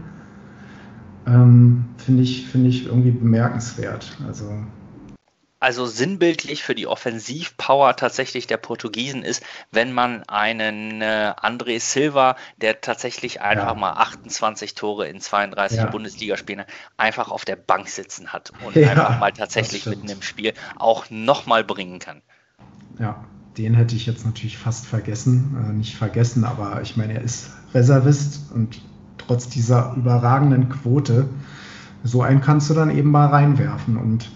Ähm, finde ich, finde ich irgendwie bemerkenswert. Also, also sinnbildlich für die Offensivpower tatsächlich der Portugiesen ist, wenn man einen äh, André Silva, der tatsächlich einfach ja. mal achtundzwanzig Tore in zweiunddreißig Ja. Bundesligaspielen einfach auf der Bank sitzen hat und Ja, einfach mal das tatsächlich stimmt. mitten im Spiel auch nochmal bringen kann. Ja, den hätte ich jetzt natürlich fast vergessen. Äh, nicht vergessen, aber ich meine, er ist Reservist und trotz dieser überragenden Quote, so einen kannst du dann eben mal reinwerfen. Und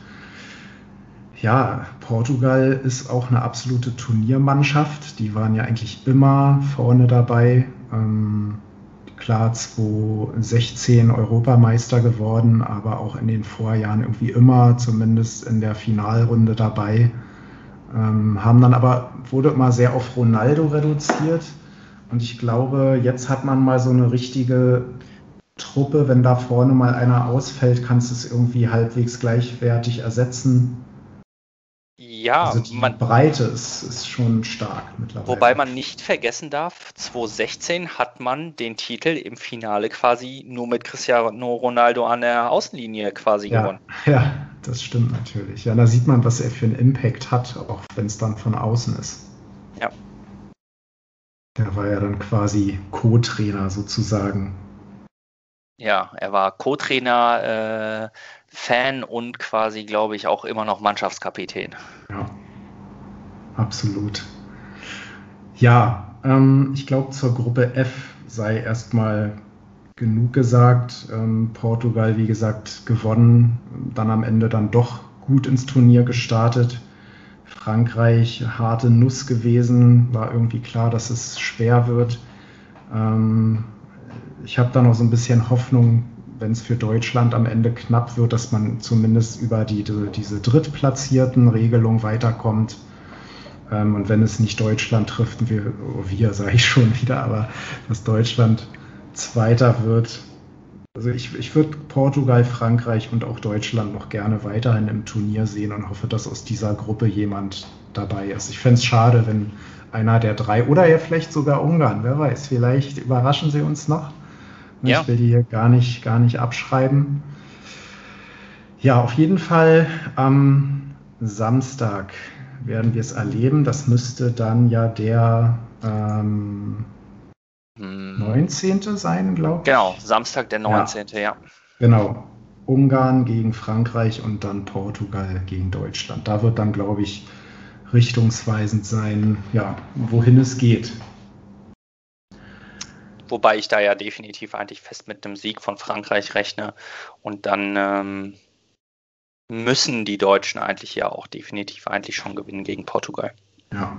ja, Portugal ist auch eine absolute Turniermannschaft. Die waren ja eigentlich immer vorne dabei. Ähm, klar, zwanzig sechzehn Europameister geworden, aber auch in den Vorjahren irgendwie immer, zumindest in der Finalrunde dabei. Ähm, haben dann aber, wurde immer sehr auf Ronaldo reduziert. Und ich glaube, jetzt hat man mal so eine richtige Truppe, wenn da vorne mal einer ausfällt, kannst du es irgendwie halbwegs gleichwertig ersetzen. Ja, Also die man, Breite ist, ist schon stark mittlerweile. wobei man nicht vergessen darf, zweitausendsechzehn hat man den Titel im Finale quasi nur mit Cristiano Ronaldo an der Außenlinie quasi Ja, gewonnen. ja, das stimmt natürlich. Ja, da sieht man, was er für einen Impact hat, auch wenn es dann von außen ist. Ja. Der war ja dann quasi Co-Trainer sozusagen. Ja, er war Co-Trainer, äh, Fan und quasi, glaube ich, auch immer noch Mannschaftskapitän. Ja, absolut. Ja, ähm, ich glaube, zur Gruppe F sei erstmal genug gesagt. Ähm, Portugal, wie gesagt, gewonnen, dann am Ende dann doch gut ins Turnier gestartet. Frankreich, harte Nuss gewesen, war irgendwie klar, dass es schwer wird. Ähm, ich habe da noch so ein bisschen Hoffnung, wenn es für Deutschland am Ende knapp wird, dass man zumindest über die, die, diese drittplatzierten Regelung weiterkommt. Ähm, und wenn es nicht Deutschland trifft, wir, oh, wir sage ich schon wieder, aber dass Deutschland Zweiter wird. Also ich, ich würde Portugal, Frankreich und auch Deutschland noch gerne weiterhin im Turnier sehen und hoffe, dass aus dieser Gruppe jemand dabei ist. Ich fände es schade, wenn einer der drei oder ja vielleicht sogar Ungarn, wer weiß, vielleicht überraschen sie uns noch. Ja. Ich will die hier gar nicht, gar nicht abschreiben. Ja, auf jeden Fall am Samstag werden wir es erleben. Das müsste dann ja der ähm, Hm, neunzehnte sein, glaube ich. Genau, Samstag, der neunzehnte. Ja. Genau. Ungarn gegen Frankreich und dann Portugal gegen Deutschland. Da wird dann, glaube ich, richtungsweisend sein, ja, wohin es geht. Wobei ich da ja definitiv eigentlich fest mit einem Sieg von Frankreich rechne. Und dann ähm, müssen die Deutschen eigentlich ja auch definitiv eigentlich schon gewinnen gegen Portugal. Ja.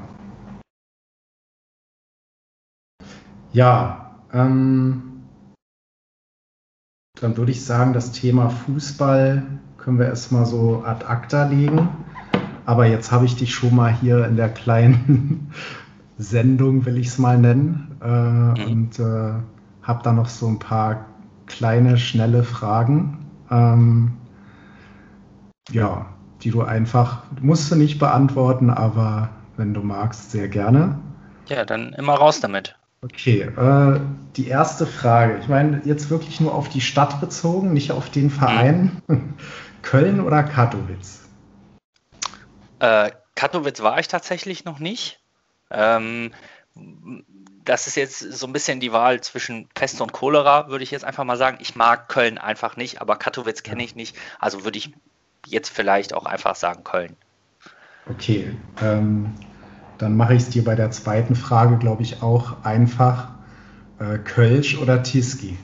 Ja, ähm, dann würde ich sagen, das Thema Fußball können wir erstmal so ad acta legen. Aber jetzt habe ich dich schon mal hier in der kleinen Sendung, will ich es mal nennen, äh, mhm. und äh, habe da noch so ein paar kleine, schnelle Fragen. Ähm, ja, die du einfach, musst du nicht beantworten, aber wenn du magst, sehr gerne. Ja, dann immer raus damit. Okay, äh, die erste Frage. Ich meine, jetzt wirklich nur auf die Stadt bezogen, nicht auf den Verein. Mhm. Köln oder Katowice? Äh, Katowice war ich tatsächlich noch nicht. Ähm, das ist jetzt so ein bisschen die Wahl zwischen Pest und Cholera, würde ich jetzt einfach mal sagen. Ich mag Köln einfach nicht, aber Katowice kenne ich nicht. Also würde ich jetzt vielleicht auch einfach sagen Köln. Okay, ähm, dann mache ich es dir bei der zweiten Frage, glaube ich, auch einfach. Äh, Kölsch oder Tiski?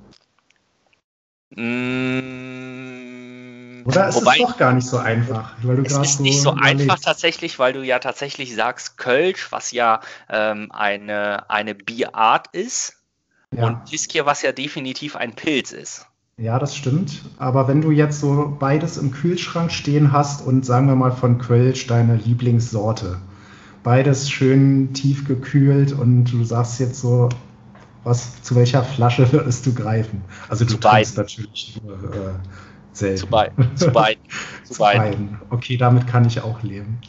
Mm, oder ist wobei, es doch gar nicht so einfach? Weil du es ist so nicht so überlegst. einfach tatsächlich, weil du ja tatsächlich sagst Kölsch, was ja ähm, eine, eine Bierart ist, Ja. und Tiski, was ja definitiv ein Pilz ist. Ja, das stimmt. Aber wenn du jetzt so beides im Kühlschrank stehen hast und sagen wir mal von Kölsch deine Lieblingssorte, beides schön tief gekühlt und du sagst jetzt so, was, zu welcher Flasche würdest du greifen? Also du Zu trinkst beiden. natürlich nur äh, selten. Zu beiden. Zu beiden. Zu Zu beiden. beiden. Okay, damit kann ich auch leben.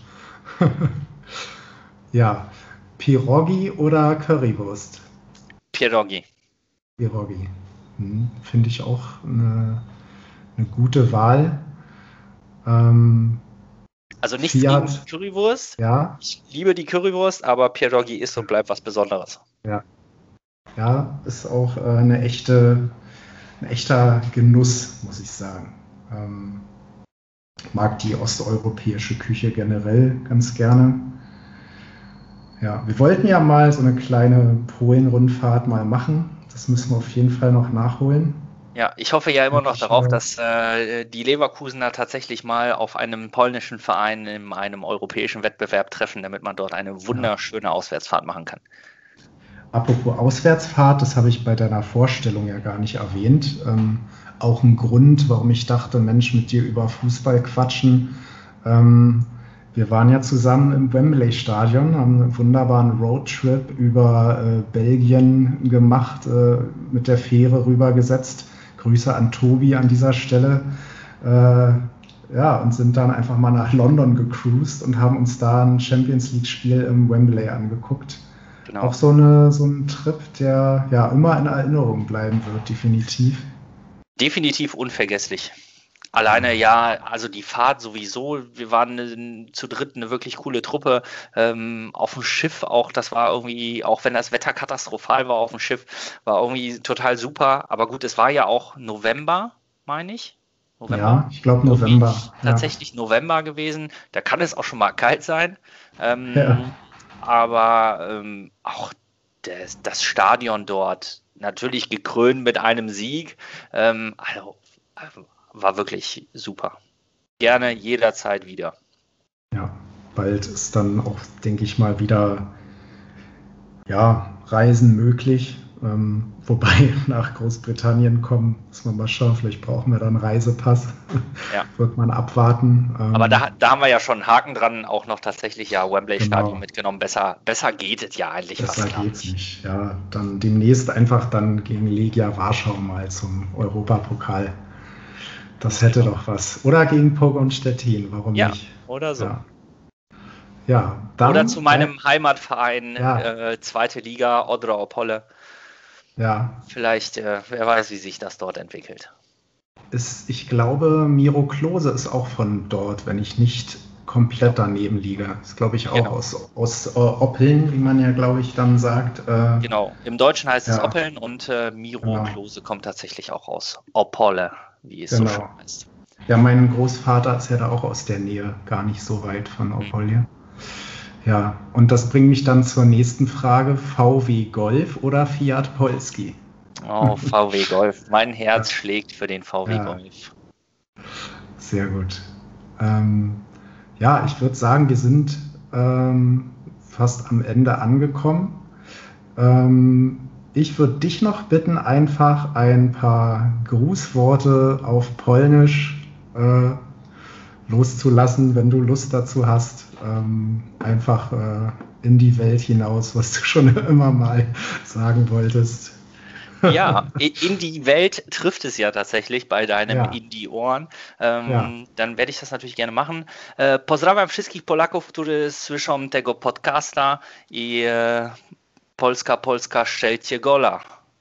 Ja, Pierogi oder Currywurst? Pierogi. Pierogi. Hm, finde ich auch eine, eine gute Wahl. Ähm, Also nichts Fiat. gegen Currywurst. ja, Ich liebe die Currywurst, aber Pierogi ist und bleibt was Besonderes. ja, ist auch äh, eine echte, ein echter Genuss, muss ich sagen. Ähm, mag die osteuropäische Küche generell ganz gerne. Ja, wir wollten ja mal so eine kleine Polen-Rundfahrt mal machen. Das müssen wir auf jeden Fall noch nachholen. Ja, ich hoffe ja immer noch Ich, darauf, äh, dass äh, die Leverkusener tatsächlich mal auf einem polnischen Verein in einem europäischen Wettbewerb treffen, damit man dort eine wunderschöne Auswärtsfahrt machen kann. Apropos Auswärtsfahrt, das habe ich bei deiner Vorstellung ja gar nicht erwähnt. Ähm, auch ein Grund, warum ich dachte, Mensch, mit dir über Fußball quatschen. Ähm, wir waren ja zusammen im Wembley-Stadion, haben einen wunderbaren Roadtrip über äh, Belgien gemacht, äh, mit der Fähre rübergesetzt. Grüße an Tobi an dieser Stelle. Äh, ja, und sind dann einfach mal nach London gecruised und haben uns da ein Champions League-Spiel im Wembley angeguckt. Genau. Auch so, eine, so ein Trip, der ja immer in Erinnerung bleiben wird, definitiv. Definitiv unvergesslich. Alleine, ja, also die Fahrt sowieso, wir waren eine, zu dritt eine wirklich coole Truppe, ähm, auf dem Schiff auch, das war irgendwie, auch wenn das Wetter katastrophal war auf dem Schiff, war irgendwie total super, aber gut, es war ja auch November, meine ich. November? Ja, ich glaube November. Tatsächlich ja. November gewesen, da kann es auch schon mal kalt sein, ähm, ja. aber ähm, auch das, das Stadion dort, natürlich gekrönt mit einem Sieg, ähm, also, also war wirklich super. Gerne jederzeit wieder. Ja, bald ist dann auch, denke ich mal, wieder ja, Reisen möglich. Ähm, wobei nach Großbritannien kommen, muss man mal schauen, vielleicht brauchen wir dann einen Reisepass. Ja. Wird man abwarten. Ähm, Aber da, da haben wir ja schon einen Haken dran, auch noch tatsächlich ja Wembley genau. Stadion mitgenommen. Besser, besser geht es ja eigentlich besser fast geht's nicht. nicht. Ja, dann demnächst einfach dann gegen Legia Warschau mal zum Europapokal. Das hätte doch was. Oder gegen Pogoń Szczecin, warum ja, nicht? Oder so. Ja, ja dann, oder zu meinem äh, Heimatverein, ja. äh, zweite Liga, Odra Opole. Ja. Vielleicht, äh, wer weiß, wie sich das dort entwickelt. Ist, ich glaube, Miro Klose ist auch von dort, wenn ich nicht komplett daneben liege. Ist, glaube ich, auch genau. aus, aus uh, Oppeln, wie man ja, glaube ich, dann sagt. Äh, genau, im Deutschen heißt ja. es Oppeln und äh, Miro genau. Klose kommt tatsächlich auch aus Opole, wie es genau. so schön heißt. Ja, mein Großvater ist ja da auch aus der Nähe, gar nicht so weit von Opole. Mhm. Ja, und das bringt mich dann zur nächsten Frage. V W Golf oder Fiat Polski? Oh, V W Golf. Mein Herz ja. schlägt für den V W ja. Golf. Sehr gut. Ähm, ja, ich würde sagen, wir sind ähm, fast am Ende angekommen. Ähm, ich würde dich noch bitten, einfach ein paar Grußworte auf Polnisch äh, loszulassen, wenn du Lust dazu hast. Ähm, einfach äh, in die Welt hinaus, was du schon immer mal sagen wolltest. Ja, in die Welt trifft es ja tatsächlich bei deinem ja. In die Ohren. Ähm, ja. Dann werde ich das natürlich gerne machen. E, pozdrawiam wszystkich Polaków, którzy słyszą tego podcasta i e, Polska, Polska, strzelcie gola.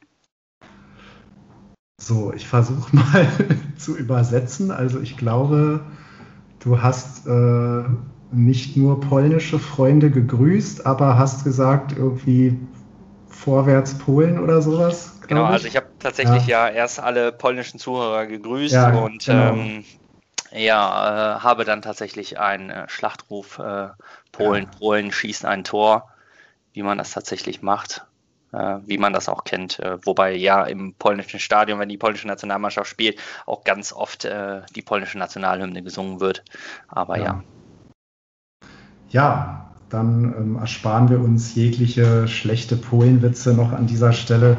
So, ich versuche mal zu übersetzen. Also ich glaube, du hast äh, nicht nur polnische Freunde gegrüßt, aber hast gesagt, irgendwie vorwärts Polen oder sowas. Genau, ich. also ich habe tatsächlich ja. ja erst alle polnischen Zuhörer gegrüßt ja, und genau. ähm, ja, äh, habe dann tatsächlich einen äh, Schlachtruf äh, Polen, ja. Polen schießt ein Tor, wie man das tatsächlich macht, äh, wie man das auch kennt. Äh, wobei ja im polnischen Stadion, wenn die polnische Nationalmannschaft spielt, auch ganz oft äh, die polnische Nationalhymne gesungen wird. Aber ja. Ja, ja dann ähm, ersparen wir uns jegliche schlechte Polenwitze noch an dieser Stelle.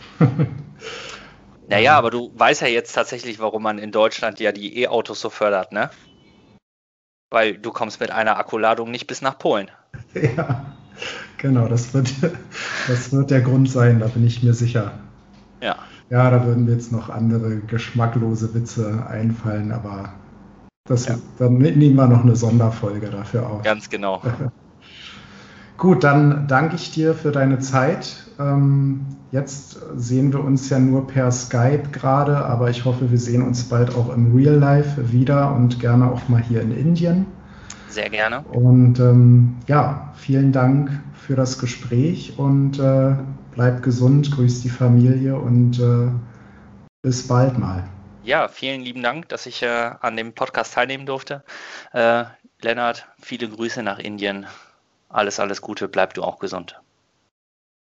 Naja, aber du weißt ja jetzt tatsächlich, warum man in Deutschland ja die E-Autos so fördert, ne? Weil du kommst mit einer Akkuladung nicht bis nach Polen. Ja, genau, das wird, das wird der Grund sein, da bin ich mir sicher. Ja. Ja, da würden mir jetzt noch andere geschmacklose Witze einfallen, aber das, ja. dann nehmen wir noch eine Sonderfolge dafür auf. Ganz genau. Gut, dann danke ich dir für deine Zeit. Ähm, jetzt sehen wir uns ja nur per Skype gerade, aber ich hoffe, wir sehen uns bald auch im Real Life wieder und gerne auch mal hier in Indien. Sehr gerne. Und ähm, ja, vielen Dank für das Gespräch und äh, bleib gesund, grüß die Familie und äh, bis bald mal. Ja, vielen lieben Dank, dass ich äh, an dem Podcast teilnehmen durfte. Äh, Lennart, viele Grüße nach Indien. Alles, alles Gute, bleib du auch gesund.